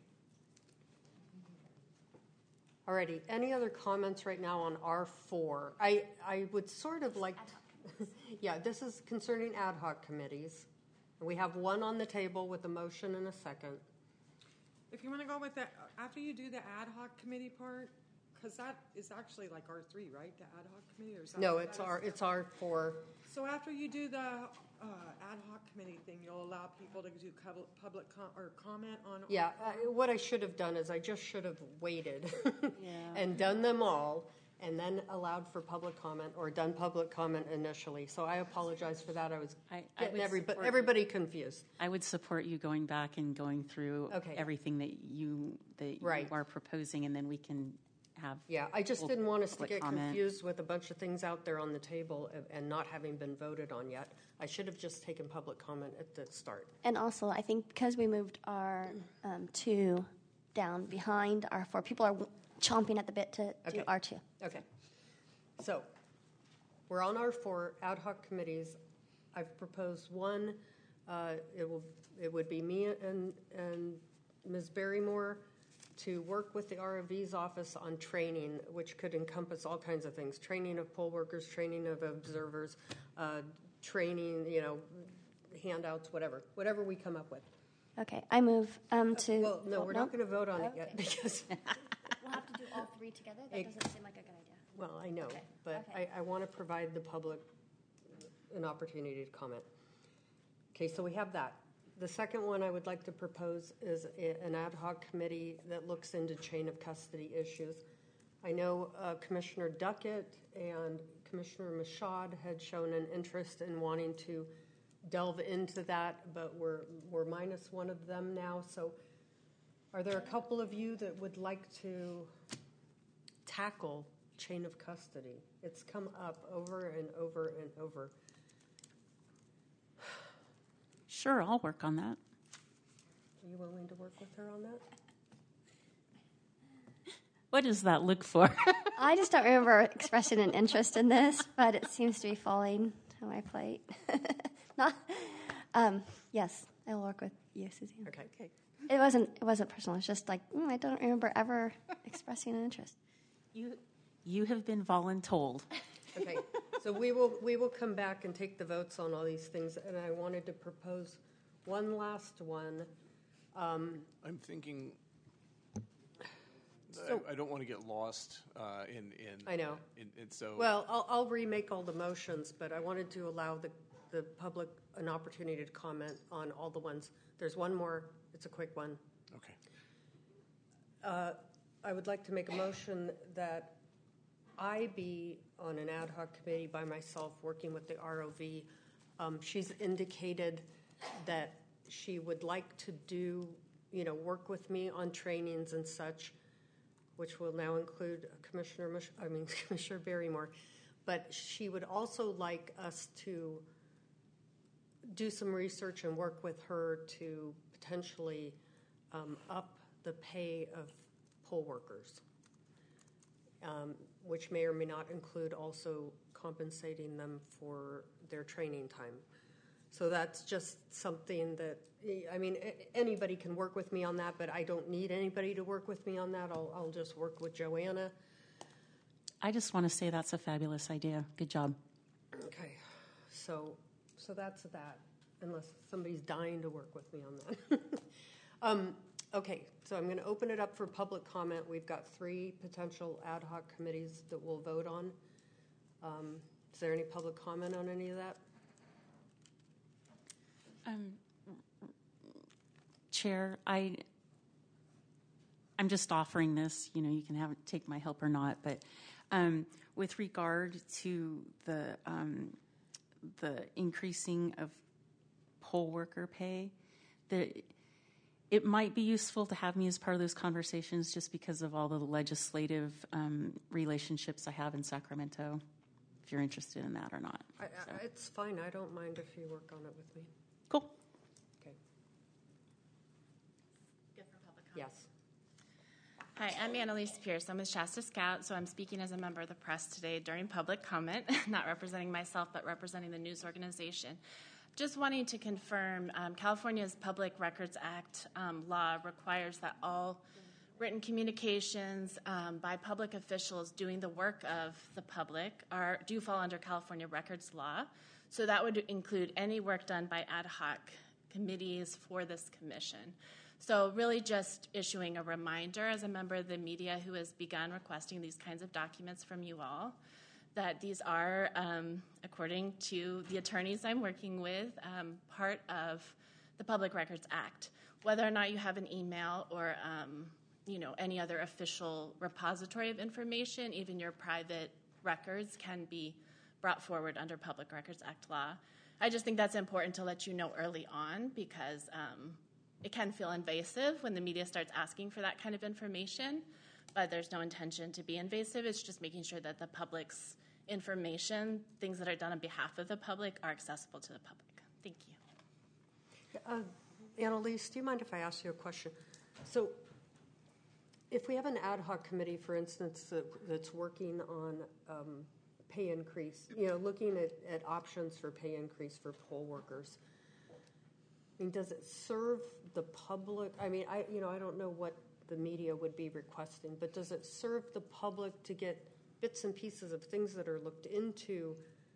[SPEAKER 1] Alrighty, any other comments right now on R four? I, I would sort of like, yeah, this is concerning ad hoc committees. We have one on the table with a motion and a second.
[SPEAKER 6] If you want to go with that, after you do the ad hoc committee part, because that is actually like R three, right? The ad hoc committee? Or is that,
[SPEAKER 1] No, it's
[SPEAKER 6] that
[SPEAKER 1] R,
[SPEAKER 6] is-
[SPEAKER 1] it's R four.
[SPEAKER 6] So after you do the uh, ad hoc committee thing, you'll allow people to do public, public com- or comment on.
[SPEAKER 1] Yeah, uh, what I should have done is I just should have waited and done them all and then allowed for public comment or done public comment initially. So I apologize for that. I was
[SPEAKER 3] I, I
[SPEAKER 1] getting
[SPEAKER 3] would
[SPEAKER 1] everybody,
[SPEAKER 3] support-
[SPEAKER 1] everybody confused.
[SPEAKER 3] I would support you going back and going through
[SPEAKER 1] Okay.
[SPEAKER 3] everything that you that
[SPEAKER 1] Right.
[SPEAKER 3] you are proposing, and then we can have.
[SPEAKER 1] Yeah, I just
[SPEAKER 3] full
[SPEAKER 1] didn't want us to
[SPEAKER 3] public
[SPEAKER 1] get
[SPEAKER 3] comment.
[SPEAKER 1] confused with a bunch of things out there on the table and- and not having been voted on yet. I should have just taken public comment at the start.
[SPEAKER 2] And also, I think because we moved our um, two down behind our four, people are chomping at the bit to
[SPEAKER 1] Okay.
[SPEAKER 2] do R two.
[SPEAKER 1] Okay. So, we're on our four ad hoc committees. I've proposed one. Uh, it will. It would be me and and Miz Barrymore to work with the R O V's office on training, which could encompass all kinds of things: training of poll workers, training of observers, uh, training, you know, handouts, whatever, whatever we come up with.
[SPEAKER 2] Okay, I move um, to.
[SPEAKER 1] Well, no, we're
[SPEAKER 2] no?
[SPEAKER 1] not going to vote on it
[SPEAKER 2] Okay.
[SPEAKER 1] yet because.
[SPEAKER 2] We'll have to do all three together? That
[SPEAKER 1] It-
[SPEAKER 2] doesn't seem like a good idea.
[SPEAKER 1] Well, I know,
[SPEAKER 2] Okay.
[SPEAKER 1] but
[SPEAKER 2] Okay.
[SPEAKER 1] I, I want to provide the public an opportunity to comment. Okay, so we have that. The second one I would like to propose is a- an ad hoc committee that looks into chain of custody issues. I know uh, Commissioner Duckett and Commissioner Mashad had shown an interest in wanting to delve into that, but we're, we're minus one of them now. So are there a couple of you that would like to tackle chain of custody? It's come up over and over and over.
[SPEAKER 3] Sure, I'll work on that.
[SPEAKER 1] Are you willing to work with her on that?
[SPEAKER 3] What does that look for?
[SPEAKER 2] I just don't remember expressing an interest in this, but it seems to be falling to my plate. Not, um, yes, I will work with you, Suzanne.
[SPEAKER 1] Okay. Okay.
[SPEAKER 2] It wasn't. It wasn't personal. It's just like mm, I don't remember ever expressing an interest.
[SPEAKER 3] You, you have been voluntold.
[SPEAKER 1] Okay, so we will, we will come back and take the votes on all these things, and I wanted to propose one last one. Um,
[SPEAKER 4] I'm thinking,
[SPEAKER 1] So-
[SPEAKER 4] I, I don't want to get lost uh, in, in.
[SPEAKER 1] I know.
[SPEAKER 4] In, in so.
[SPEAKER 1] Well, I'll, I'll remake all the motions, but I wanted to allow the, the public an opportunity to comment on all the ones. There's one more, it's a quick one.
[SPEAKER 4] Okay.
[SPEAKER 1] Uh, I would like to make a motion that I be on an ad hoc committee by myself, working with the R O V. Um, she's indicated that she would like to do, you know, work with me on trainings and such, which will now include Commissioner, Mish- I mean, Commissioner Barrymore. But she would also like us to do some research and work with her to potentially um, up the pay of poll workers, um, which may or may not include also compensating them for their training time. So that's just something that, I mean, a- anybody can work with me on that, but I don't need anybody to work with me on that. I'll, I'll just work with Joanna.
[SPEAKER 3] I just want to say that's a fabulous idea. Good job.
[SPEAKER 1] Okay, so so that's that, unless somebody's dying to work with me on that. um, okay, so I'm going to open it up for public comment. We've got three potential ad hoc committees that we'll vote on. Um, is there any public comment on any of that?
[SPEAKER 3] Um, Chair, I, I'm just offering this. You know, you can have take my help or not, but um, with regard to the um, the increasing of poll worker pay, the it might be useful to have me as part of those conversations, just because of all the legislative um, relationships I have in Sacramento. If you're interested in that or not,
[SPEAKER 1] I, I, it's fine. I don't mind if you work on it with me.
[SPEAKER 3] Cool.
[SPEAKER 1] Okay.
[SPEAKER 17] Good for public comment.
[SPEAKER 1] Yes.
[SPEAKER 17] Hi, I'm Annalise Pierce. I'm with Shasta Scout, so I'm speaking as a member of the press today during public comment, not representing myself, but representing the news organization. Just wanting to confirm, um, California's Public Records Act um, law requires that all written communications um, by public officials doing the work of the public are do fall under California records law. So that would include any work done by ad hoc committees for this commission. So really just issuing a reminder as a member of the media who has begun requesting these kinds of documents from you all, that these are, um, according to the attorneys I'm working with, um, part of the Public Records Act. Whether or not you have an email or um, you know, any other official repository of information, even your private records can be brought forward under Public Records Act law. I just think that's important to let you know early on, because um, it can feel invasive when the media starts asking for that kind of information, but there's no intention to be invasive. It's just making sure that the public's information, things that are done on behalf of the public, are accessible to the public. Thank you.
[SPEAKER 1] Uh, Annalise, do you mind if I ask you a question? So if we have an ad hoc committee, for instance, that, that's working on um, pay increase, you know, looking at, at options for pay increase for poll workers, I mean, does it serve the public? I mean, I you know, I don't know what the media would be requesting, but does it serve the public to get bits and pieces of things that are looked into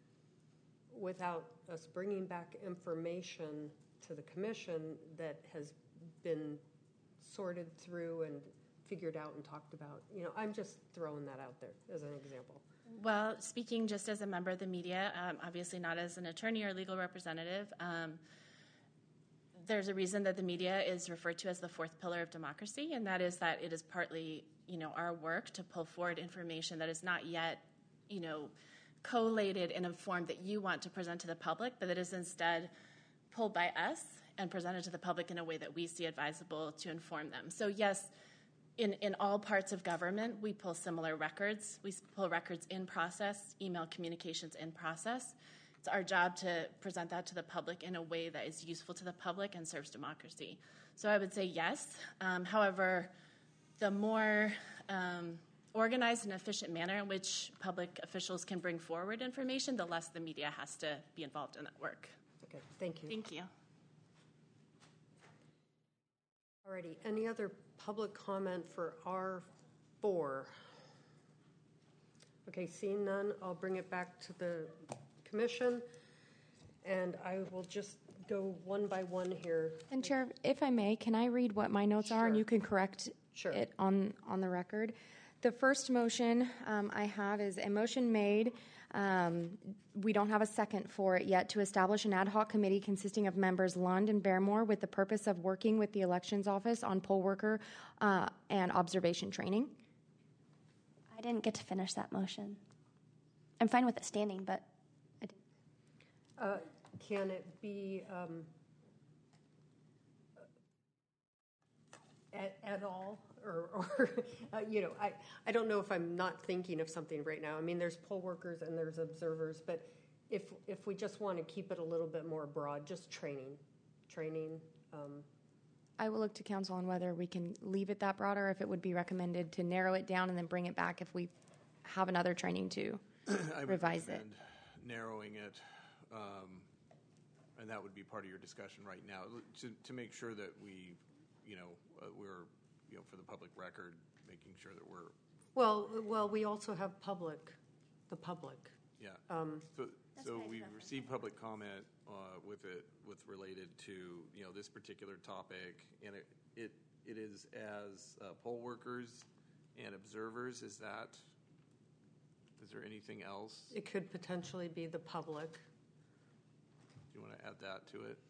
[SPEAKER 1] without us bringing back information to the commission that has been sorted through and figured out and talked about? You know, I'm just throwing that out there as an example.
[SPEAKER 17] Well, speaking just as a member of the media, um, obviously not as an attorney or legal representative, um, there's a reason that the media is referred to as the fourth pillar of democracy, and that is that it is partly, you know, our work to pull forward information that is not yet, you know, collated in a form that you want to present to the public, but that is instead pulled by us and presented to the public in a way that we see advisable to inform them. So yes, in, in all parts of government, we pull similar records. We pull records in process, email communications in process. It's our job to present that to the public in a way that is useful to the public and serves democracy. So I would say yes. Um, however, the more um, organized and efficient manner in which public officials can bring forward information, the less the media has to be involved in that work.
[SPEAKER 1] Okay, thank you.
[SPEAKER 17] Thank you.
[SPEAKER 1] Alrighty, any other public comment for R four? Okay, seeing none, I'll bring it back to the commission, and I will just go one by one here.
[SPEAKER 14] And Chair, if I may, can I read what my notes are, and you can correct
[SPEAKER 1] Sure.
[SPEAKER 14] it on, on the record? The first motion um, I have is a motion made, um, we don't have a second for it yet, to establish an ad hoc committee consisting of members Lund and Barrymore with the purpose of working with the elections office on poll worker uh, and observation training.
[SPEAKER 2] I didn't get to finish that motion. I'm fine with it standing, but I didn't.
[SPEAKER 1] Uh, can it be um, at, at all? Or, or uh, you know, I, I don't know if I'm not thinking of something right now. I mean, there's poll workers and there's observers, but if if we just want to keep it a little bit more broad, just training, training. Um,
[SPEAKER 14] I will look to council on whether we can leave it that broad or if it would be recommended to narrow it down and then bring it back if we have another training to
[SPEAKER 4] I would
[SPEAKER 14] revise it.
[SPEAKER 4] recommend narrowing it, um, and that would be part of your discussion right now, to, to make sure that we, you know, uh, we're, you know, for the public record, making sure that we're.
[SPEAKER 1] well, well, we also have public, the public.
[SPEAKER 4] Yeah.
[SPEAKER 1] Um,
[SPEAKER 4] so so we received public comment uh, with it, with related to, you know, this particular topic, and it it, it is as uh, poll workers and observers. Is that? Is there anything else?
[SPEAKER 1] It could potentially be the public.
[SPEAKER 4] Do you want to add that to it?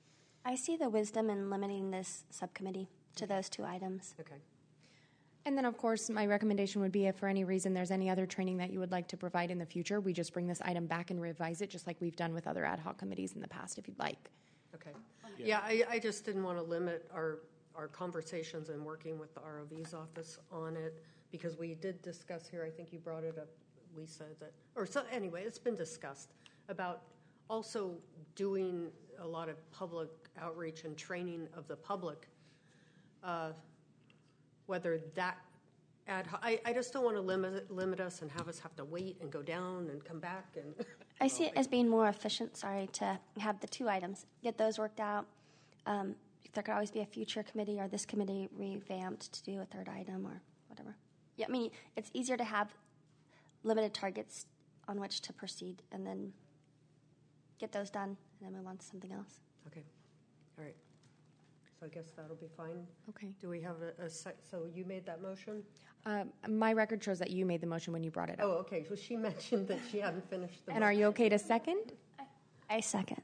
[SPEAKER 2] I see the wisdom in limiting this subcommittee to those two items.
[SPEAKER 1] Okay.
[SPEAKER 14] And then, of course, my recommendation would be if for any reason there's any other training that you would like to provide in the future, we just bring this item back and revise it, just like we've done with other ad hoc committees in the past, if you'd like.
[SPEAKER 1] Okay. Yeah, I, I just didn't want to limit our, our conversations and working with the R O V's office on it, because we did discuss here, I think you brought it up, Lisa, that, or so, anyway, it's been discussed about also doing a lot of public outreach and training of the public, uh, whether that ad hoc, I, I just don't want to limit limit us and have us have to wait and go down and come back. And
[SPEAKER 2] I see it as being more efficient, sorry, to have the two items, get those worked out. Um, there could always be a future committee or this committee revamped to do a third item or whatever. Yeah, I mean, it's easier to have limited targets on which to proceed and then get those done and then move on to something else.
[SPEAKER 1] Okay. All right. So I guess that'll be fine.
[SPEAKER 14] Okay.
[SPEAKER 1] Do we have a, a sec, so you made that motion?
[SPEAKER 14] Uh, my record shows that you made the motion when you brought it up.
[SPEAKER 1] Oh, okay. So she mentioned that she hadn't finished the
[SPEAKER 14] And
[SPEAKER 1] motion.
[SPEAKER 14] are you okay to second?
[SPEAKER 2] I second.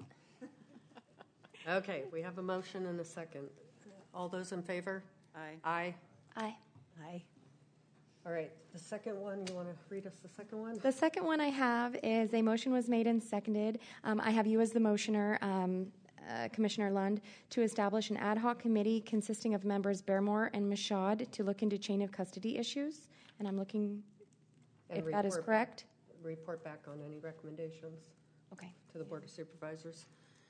[SPEAKER 1] Okay, we have a motion and a second. All those in favor?
[SPEAKER 3] Aye.
[SPEAKER 1] Aye.
[SPEAKER 2] Aye.
[SPEAKER 1] Aye. All right, the second one, you want to read us the second one?
[SPEAKER 14] The second one I have is a motion was made and seconded. Um, I have you as the motioner, um, uh, Commissioner Lund, to establish an ad hoc committee consisting of members Barrymore and Michaud to look into chain of custody issues. And I'm looking
[SPEAKER 1] And
[SPEAKER 14] if that is
[SPEAKER 1] report
[SPEAKER 14] correct.
[SPEAKER 1] back- Report back on any recommendations.
[SPEAKER 14] Okay.
[SPEAKER 1] To the Board of Supervisors.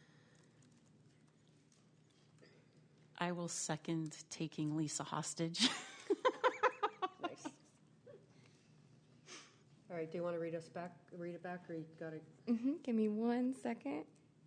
[SPEAKER 3] I will second taking Lisa hostage.
[SPEAKER 1] Nice. All right, do you want to read us back, read it back, or you got it?
[SPEAKER 14] Mm-hmm. Give me one second.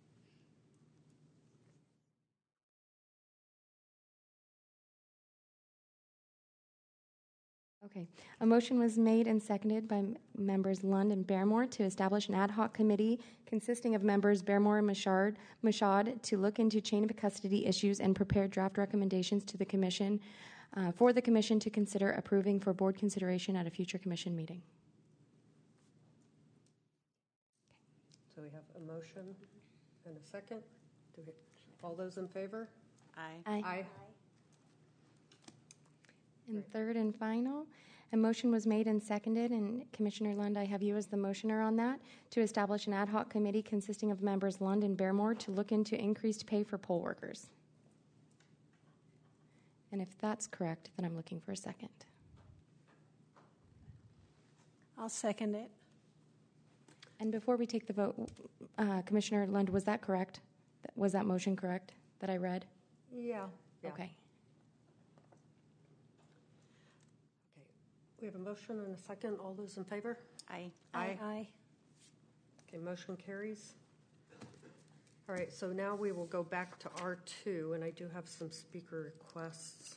[SPEAKER 14] Okay. A motion was made and seconded by m- members Lund and Barrymore to establish an ad hoc committee consisting of members Barrymore and Michaud, Michaud to look into chain of custody issues and prepare draft recommendations to the Commission uh, for the Commission to consider approving for board consideration at a future Commission meeting.
[SPEAKER 1] So we have a motion and a second. Do we, all those in favor?
[SPEAKER 3] Aye.
[SPEAKER 14] Aye.
[SPEAKER 1] Aye.
[SPEAKER 14] And third and final, a motion was made and seconded, and Commissioner Lund, I have you as the motioner on that, to establish an ad hoc committee consisting of members Lund and Barrymore to look into increased pay for poll workers. And if that's correct, then I'm looking for a second.
[SPEAKER 15] I'll second it.
[SPEAKER 14] And before we take the vote, uh, Commissioner Lund, was that correct? Was that motion correct that I read?
[SPEAKER 1] Yeah. yeah.
[SPEAKER 14] Okay.
[SPEAKER 1] We have a motion and a second. All those in favor?
[SPEAKER 3] Aye.
[SPEAKER 1] Aye.
[SPEAKER 15] Aye.
[SPEAKER 1] Okay, motion carries. All right, so now we will go back to R two, and I do have some speaker requests.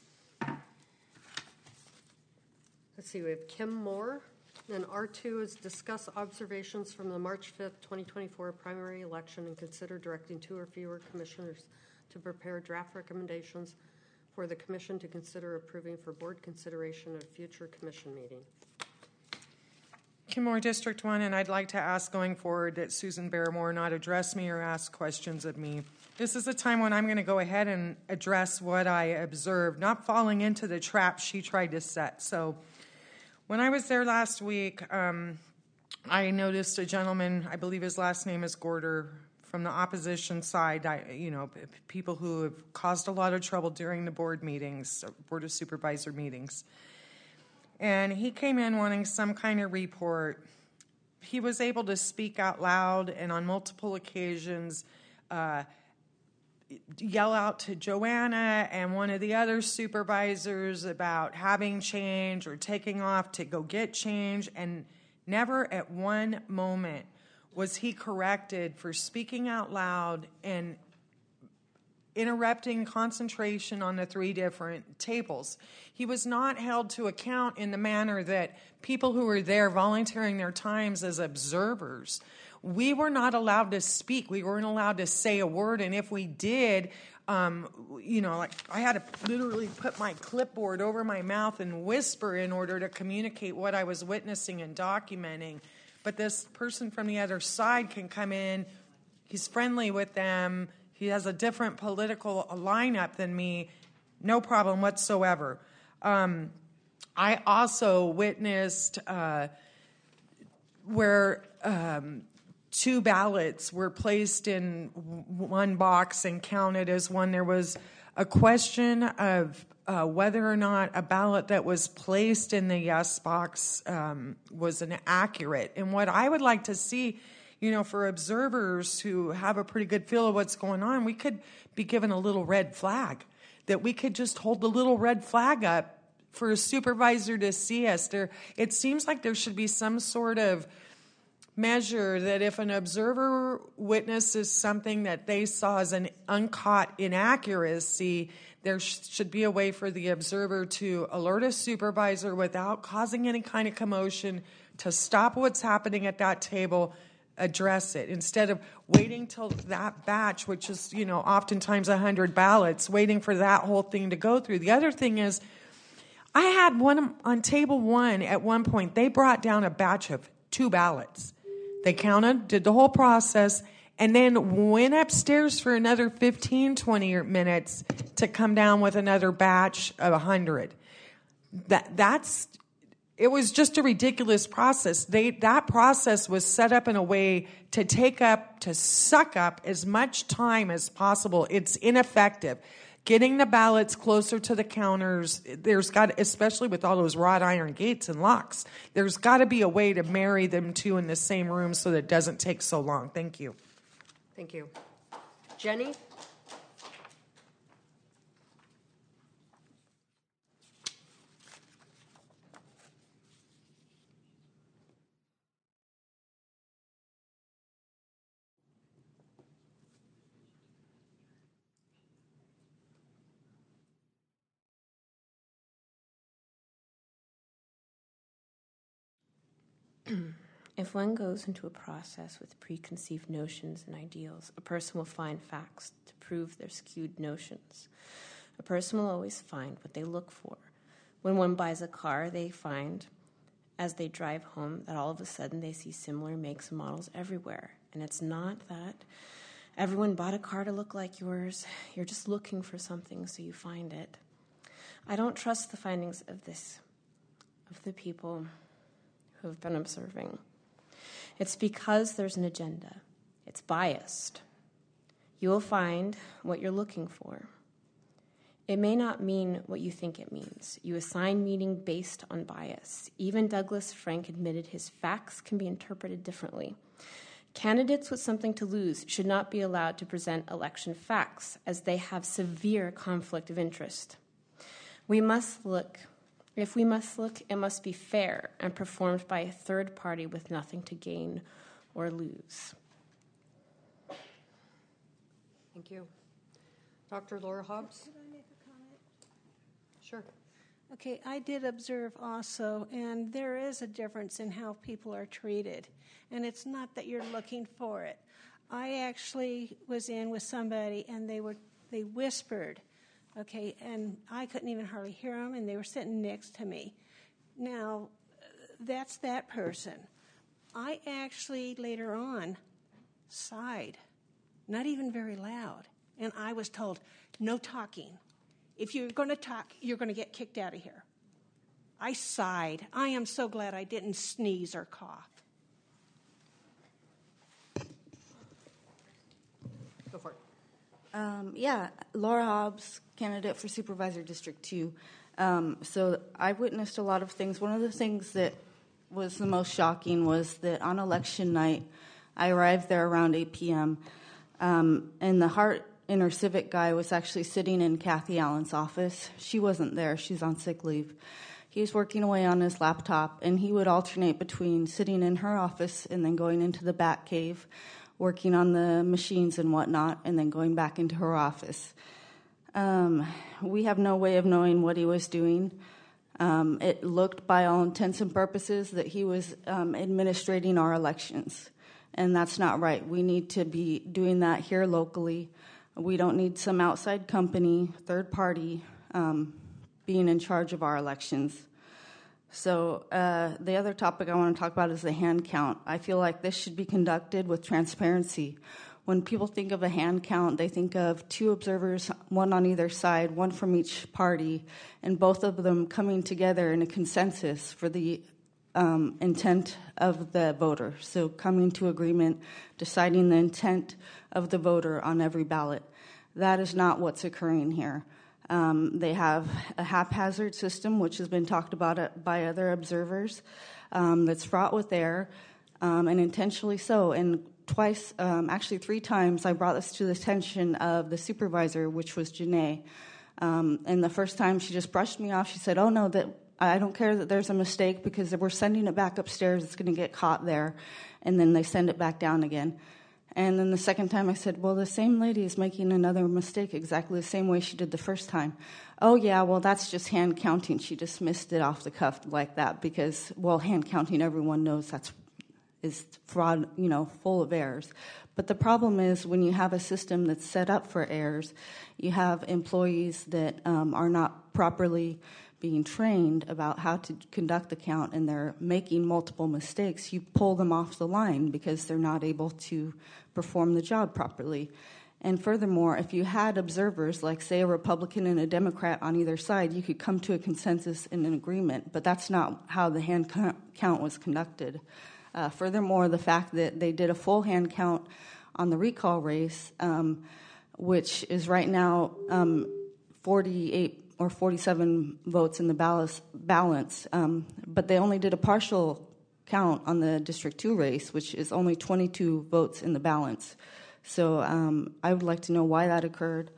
[SPEAKER 1] Let's see, we have Kim Moore. And R two is discuss observations from the March fifth, twenty twenty-four primary election and consider directing two or fewer commissioners to prepare draft recommendations for the commission to consider approving for board consideration at a future commission meeting.
[SPEAKER 6] Kenmore District one, and I'd like to ask going forward that Susan Barrymore not address me or ask questions of me. This is a time when I'm going to go ahead and address what I observed, not falling into the trap she tried to set. So when I was there last week, um, I noticed a gentleman, I believe his last name is Gorder, from the opposition side, I, you know, p- people who have caused a lot of trouble during the board meetings, Board of Supervisor meetings. And he came in wanting some kind of report. He was able to speak out loud and on multiple occasions uh, yell out to Joanna and one of the other supervisors about having change or taking off to go get change, and never at one moment was he corrected for speaking out loud and interrupting concentration on the three different tables. He was not held to account in the manner that people who were there volunteering their times as observers, we were not allowed to speak. We weren't allowed to say a word, and if we did, um, you know, like I had to literally put my clipboard over my mouth and whisper in order to communicate what I was witnessing and documenting. But this person from the other side can come in, he's friendly with them, he has a different political lineup than me, no problem whatsoever. Um, I also witnessed uh, where um, two ballots were placed in w- one box and counted as one. There was a question of uh, whether or not a ballot that was placed in the yes box um, was an accurate. And what I would like to see, you know, for observers who have a pretty good feel of what's going on, we could be given a little red flag, that we could just hold the little red flag up for a supervisor to see us. There, it seems like there should be some sort of measure that if an observer witnesses something that they saw as an uncaught inaccuracy, there sh- should be a way for the observer to alert a supervisor without causing any kind of commotion, to stop what's happening at that table, address it, instead of waiting till that batch, which is, you know, oftentimes one hundred ballots, waiting for that whole thing to go through. The other thing is, I had one on table one at one point. They brought down a batch of two ballots. They counted, did the whole process, and then went upstairs for another fifteen, twenty minutes to come down with another batch of one hundred. That that's it was just a ridiculous process. They that process was set up in a way to take up, to suck up as much time as possible. It's ineffective. Getting the ballots closer to the counters, there's got, especially with all those wrought iron gates and locks, there's got to be a way to marry them two in the same room so that it doesn't take so long. Thank you.
[SPEAKER 1] Thank you. Jenny?
[SPEAKER 9] If one goes into a process with preconceived notions and ideals, a person will find facts to prove their skewed notions. A person will always find what they look for. When one buys a car, they find, as they drive home, that all of a sudden they see similar makes and models everywhere. And it's not that everyone bought a car to look like yours. You're just looking for something, so you find it. I don't trust the findings of this, of the people who have been observing. It's because there's an agenda. It's biased. You will find what you're looking for. It may not mean what you think it means. You assign meaning based on bias. Even Douglas Frank admitted his facts can be interpreted differently. Candidates with something to lose should not be allowed to present election facts, as they have severe conflict of interest. We must look If we must look, it must be fair and performed by a third party with nothing to gain or lose.
[SPEAKER 1] Thank you. Doctor Laura Hobbs?
[SPEAKER 15] Could I make a comment?
[SPEAKER 1] Sure.
[SPEAKER 15] Okay, I did observe also, and there is a difference in how people are treated, and it's not that you're looking for it. I actually was in with somebody, and they were they whispered, okay, and I couldn't even hardly hear them, and they were sitting next to me. Now, that's that person. I actually, later on, sighed, not even very loud, and I was told, no talking. If you're going to talk, you're going to get kicked out of here. I sighed. I am so glad I didn't sneeze or cough.
[SPEAKER 1] Go for it.
[SPEAKER 18] Um, yeah, Laura Hobbs, candidate for Supervisor District two. Um, so I witnessed a lot of things. One of the things that was the most shocking was that on election night, I arrived there around eight p.m., um, and the Hart Inner Civic guy was actually sitting in Kathy Allen's office. She wasn't there. She's on sick leave. He was working away on his laptop, and he would alternate between sitting in her office and then going into the back cave, working on the machines and whatnot, and then going back into her office. Um, we have no way of knowing what he was doing. Um, it looked, by all intents and purposes, that he was um, administrating our elections, and that's not right. We need to be doing that here locally. We don't need some outside company, third party, um, being in charge of our elections. So uh, the other topic I want to talk about is the hand count. I feel like this should be conducted with transparency. when people think of a hand count, they think of two observers, one on either side, one from each party, and both of them coming together in a consensus for the um, intent of the voter. So coming to agreement, deciding the intent of the voter on every ballot. That is not what's occurring here. Um, they have a haphazard system, which has been talked about by other observers, um, that's fraught with error, um, and intentionally so. And twice, um, actually three times, I brought this to the attention of the supervisor, which was Janae. Um, and the first time, she just brushed me off. She said, "Oh no, that I don't care that there's a mistake because if we're sending it back upstairs, it's going to get caught there." And then they send it back down again. And then the second time I said, "Well, the same lady is making another mistake exactly the same way she did the first time." "Oh, yeah, well, that's just hand counting." She dismissed it off the cuff like that because, well, hand counting, everyone knows that's is fraud, you know, full of errors. But the problem is when you have a system that's set up for errors, you have employees that um, are not properly being trained about how to conduct the count, and they're making multiple mistakes. You pull them off the line because they're not able to perform the job properly. And furthermore, if you had observers, like say a Republican and a Democrat on either side, you could come to a consensus and an agreement, but that's not how the hand count was conducted. Uh, furthermore, the fact that they did a full hand count on the recall race, um, which is right now um, forty-eight or forty-seven votes in the balance, balance um, but they only did a partial count on the District two race, which is only twenty-two votes in the balance. So um, I would like to know why that occurred.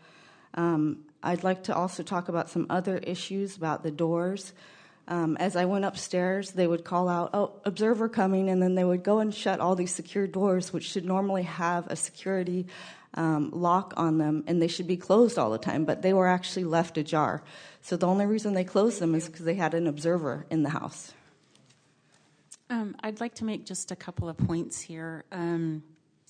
[SPEAKER 18] Um, I'd like to also talk about some other issues about the doors. Um, as I went upstairs, they would call out, "Oh, observer coming," and then they would go and shut all these secure doors, which should normally have a security um, lock on them, and they should be closed all the time, but they were actually left ajar. So the only reason they closed them is because they had an observer in the house.
[SPEAKER 3] Um, I'd like to make just a couple of points here. Um,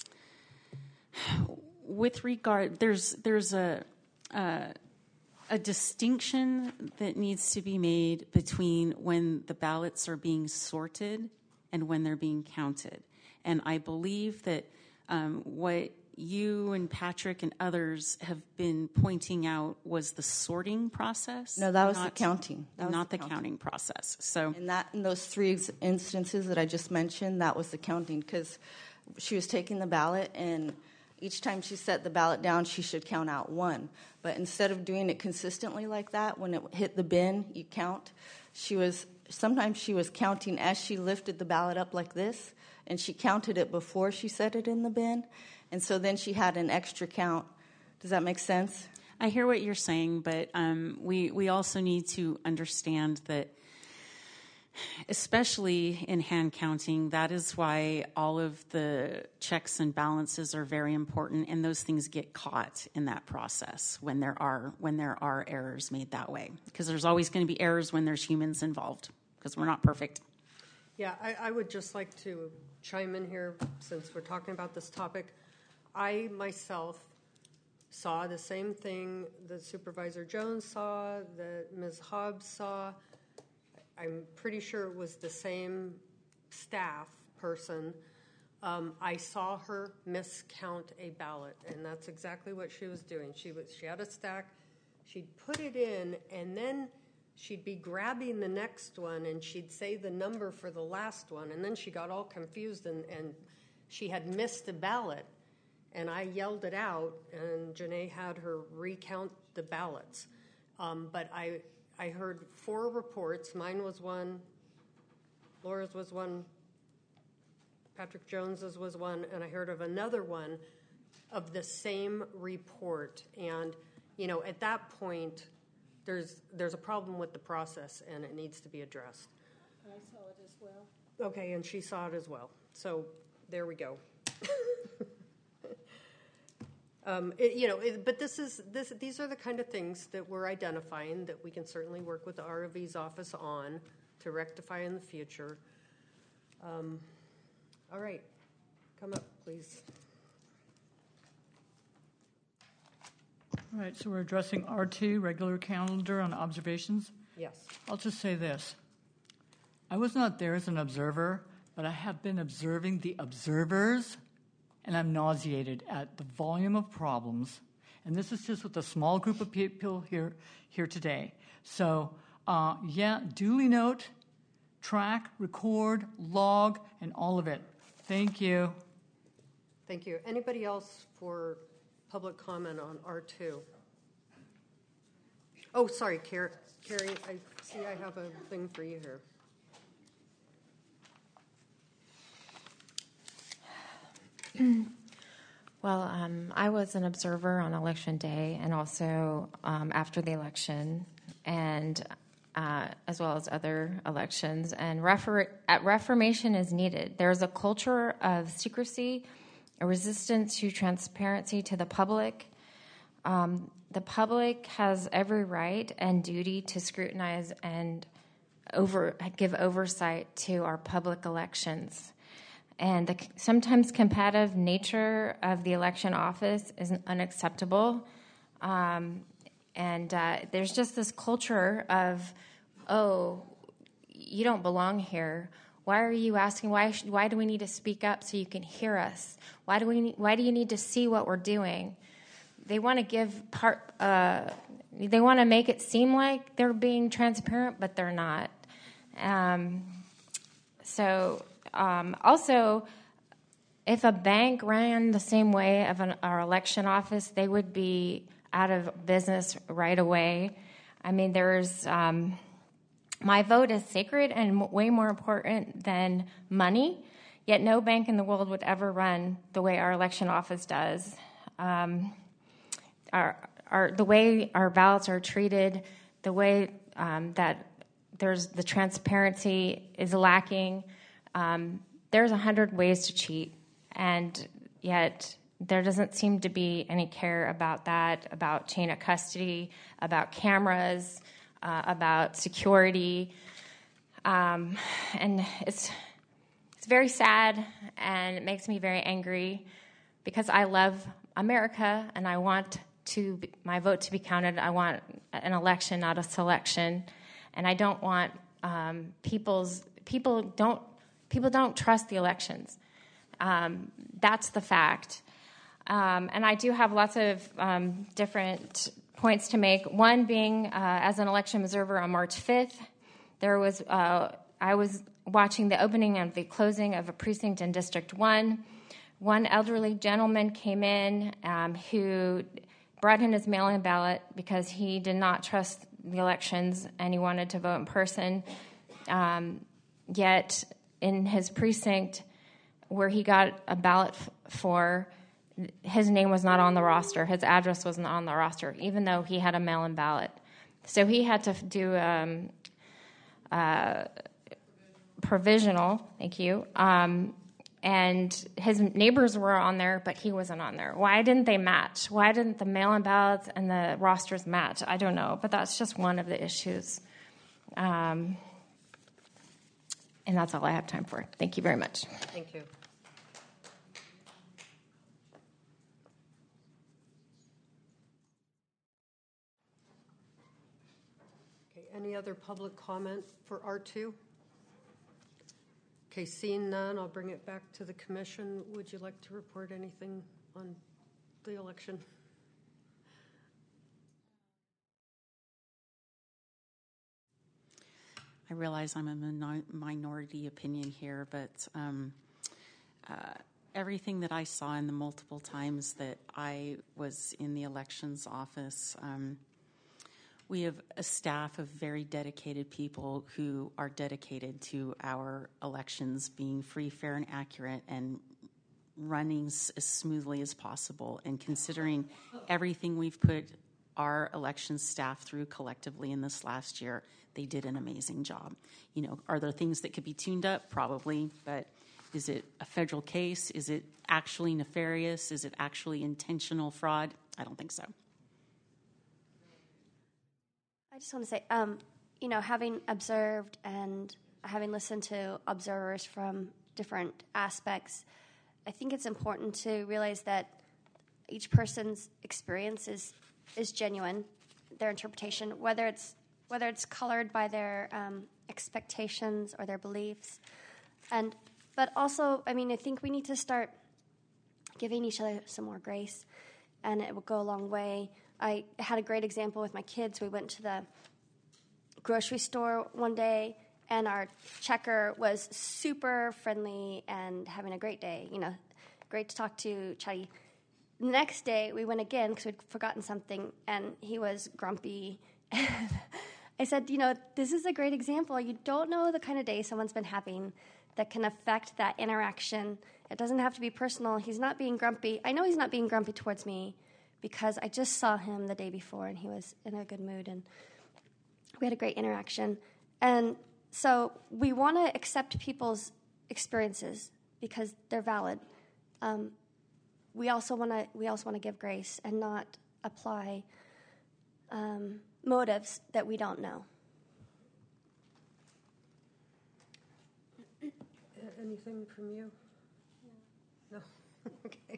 [SPEAKER 3] with regard, there's there's a, a a distinction that needs to be made between when the ballots are being sorted and when they're being counted. And I believe that um, what you and Patrick and others have been pointing out was the sorting process.
[SPEAKER 18] No, that was
[SPEAKER 3] not,
[SPEAKER 18] the counting. That was
[SPEAKER 3] not the,
[SPEAKER 18] the
[SPEAKER 3] counting. counting process. So,
[SPEAKER 18] in that, in those three ex- instances that I just mentioned, that was the counting, because she was taking the ballot, and each time she set the ballot down, she should count out one. But instead of doing it consistently like that, when it hit the bin, you count. She was sometimes she was counting as she lifted the ballot up like this, and she counted it before she set it in the bin. And so then she had an extra count. Does that make sense?
[SPEAKER 3] I hear what you're saying, but um, we, we also need to understand that, especially in hand counting, that is why all of the checks and balances are very important, and those things get caught in that process when there are when there are errors made that way. Because there's always going to be errors when there's humans involved, because we're not perfect.
[SPEAKER 1] Yeah, I, I would just like to chime in here since we're talking about this topic. I myself saw the same thing that Supervisor Jones saw, that Miz Hobbs saw. I'm pretty sure it was the same staff person. Um, I saw her miscount a ballot, and that's exactly what she was doing. She was she had a stack, she'd put it in, and then she'd be grabbing the next one, and she'd say the number for the last one, and then she got all confused, and, and she had missed a ballot. And I yelled it out, and Janae had her recount the ballots. Um, but I I heard four reports. Mine was one, Laura's was one, Patrick Jones's was one, and I heard of another one of the same report. And, you know, at that point, there's there's a problem with the process, and it needs to be addressed.
[SPEAKER 15] I saw it as well.
[SPEAKER 1] Okay, and she saw it as well. So there we go. Um, it, you know, it, but this is this. These are the kind of things that we're identifying that we can certainly work with the R O V's office on to rectify in the future. Um, all right, come up, please.
[SPEAKER 12] All right, so we're addressing R two, regular calendar on observations.
[SPEAKER 1] Yes.
[SPEAKER 12] I'll just say this. I was not there as an observer, but I have been observing the observers and I'm nauseated at the volume of problems. And this is just with a small group of people here, here today. So, uh, yeah, duly note, track, record, log, and all of it. Thank you.
[SPEAKER 1] Thank you. Anybody else for public comment on R two? Oh, sorry, Carrie. Carrie, I see I have a thing for you here.
[SPEAKER 14] Well, um, I was an observer on election day and also um, after the election, and uh, as well as other elections. And refer- reformation is needed. There's a culture of secrecy, a resistance to transparency to the public. Um, the public has every right and duty to scrutinize and over give oversight to our public elections. And the sometimes combative nature of the election office is unacceptable. Um, and uh, there's just this culture of, oh, you don't belong here. Why are you asking? Why? Sh- why do we need to speak up so you can hear us? Why do we? Need, why do you need to see what we're doing? They want to give part. Uh, they want to make it seem like they're being transparent, but they're not. Um, so. Um, also, if a bank ran the same way of an, our election office, they would be out of business right away. I mean, there's um, my vote is sacred and m- way more important than money, yet no bank in the world would ever run the way our election office does. Um, our, our, the way our ballots are treated, the way um, that there's the transparency is lacking. Um, there's a hundred ways to cheat, and yet there doesn't seem to be any care about that, about chain of custody, about cameras, uh, about security, um, and it's it's very sad, and it makes me very angry because I love America and I want to be, my vote to be counted. I want an election, not a selection, and I don't want um, people's people don't. People don't trust the elections. Um, that's the fact. Um, and I do have lots of um, different points to make. One being, uh, as an election observer on March fifth, there was uh, I was watching the opening and the closing of a precinct in District one. One elderly gentleman came in um, who brought in his mail-in ballot because he did not trust the elections and he wanted to vote in person. Um, yet... in his precinct where he got a ballot f- for, his name was not on the roster. His address wasn't on the roster, even though he had a mail-in ballot. So he had to do um, uh, provisional, thank you, um, and his neighbors were on there, but he wasn't on there. Why didn't they match? Why didn't the mail-in ballots and the rosters match? I don't know, but that's just one of the issues. Um And that's all I have time for. Thank you very much.
[SPEAKER 1] Thank you. Okay, any other public comment for R two? Okay, seeing none, I'll bring it back to the commission. Would you like to report anything on the election?
[SPEAKER 3] I realize I'm a minor- minority opinion here, but um, uh, everything that I saw in the multiple times that I was in the elections office, um, we have a staff of very dedicated people who are dedicated to our elections being free, fair, and accurate and running s- as smoothly as possible. And considering everything we've put our elections staff through collectively in this last year, they did an amazing job. You know, are there things that could be tuned up? Probably, but is it a federal case? Is it actually nefarious? Is it actually intentional fraud? I don't think so.
[SPEAKER 2] I just want to say, um, you know, having observed and having listened to observers from different aspects, I think it's important to realize that each person's experience is, is genuine, their interpretation, whether it's whether it's colored by their um, expectations or their beliefs. And but also, I mean, I think we need to start giving each other some more grace, and it will go a long way. I had a great example with my kids. We went to the grocery store one day, and our checker was super friendly and having a great day. You know, great to talk to, chatty. The next day, we went again because we'd forgotten something, and he was grumpy. I said, you know, this is a great example. You don't know the kind of day someone's been having that can affect that interaction. It doesn't have to be personal. He's not being grumpy. I know he's not being grumpy towards me because I just saw him the day before, and he was in a good mood, and we had a great interaction. And so we want to accept people's experiences because they're valid. Um, we also want to we also want to give grace and not apply um, motives that we don't know.
[SPEAKER 1] Anything from you? No. Okay.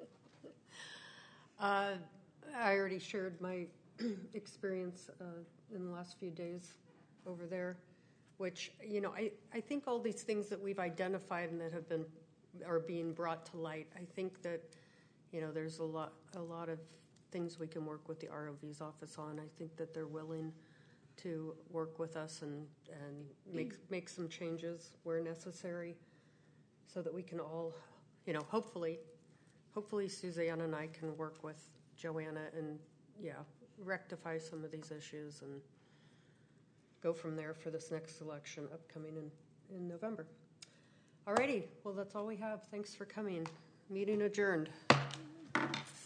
[SPEAKER 1] Uh, I already shared my experience uh, in the last few days over there, which, you know, I, I think all these things that we've identified and that have been are being brought to light, I think that, you know, there's a lot a lot of things we can work with the R O V's office on. I think that they're willing to work with us and, and make make some changes where necessary so that we can all, you know, hopefully, hopefully Suzanne and I can work with Joanna and, yeah, rectify some of these issues and go from there for this next election upcoming in, in November. Alrighty, well, that's all we have. Thanks for coming. Meeting adjourned.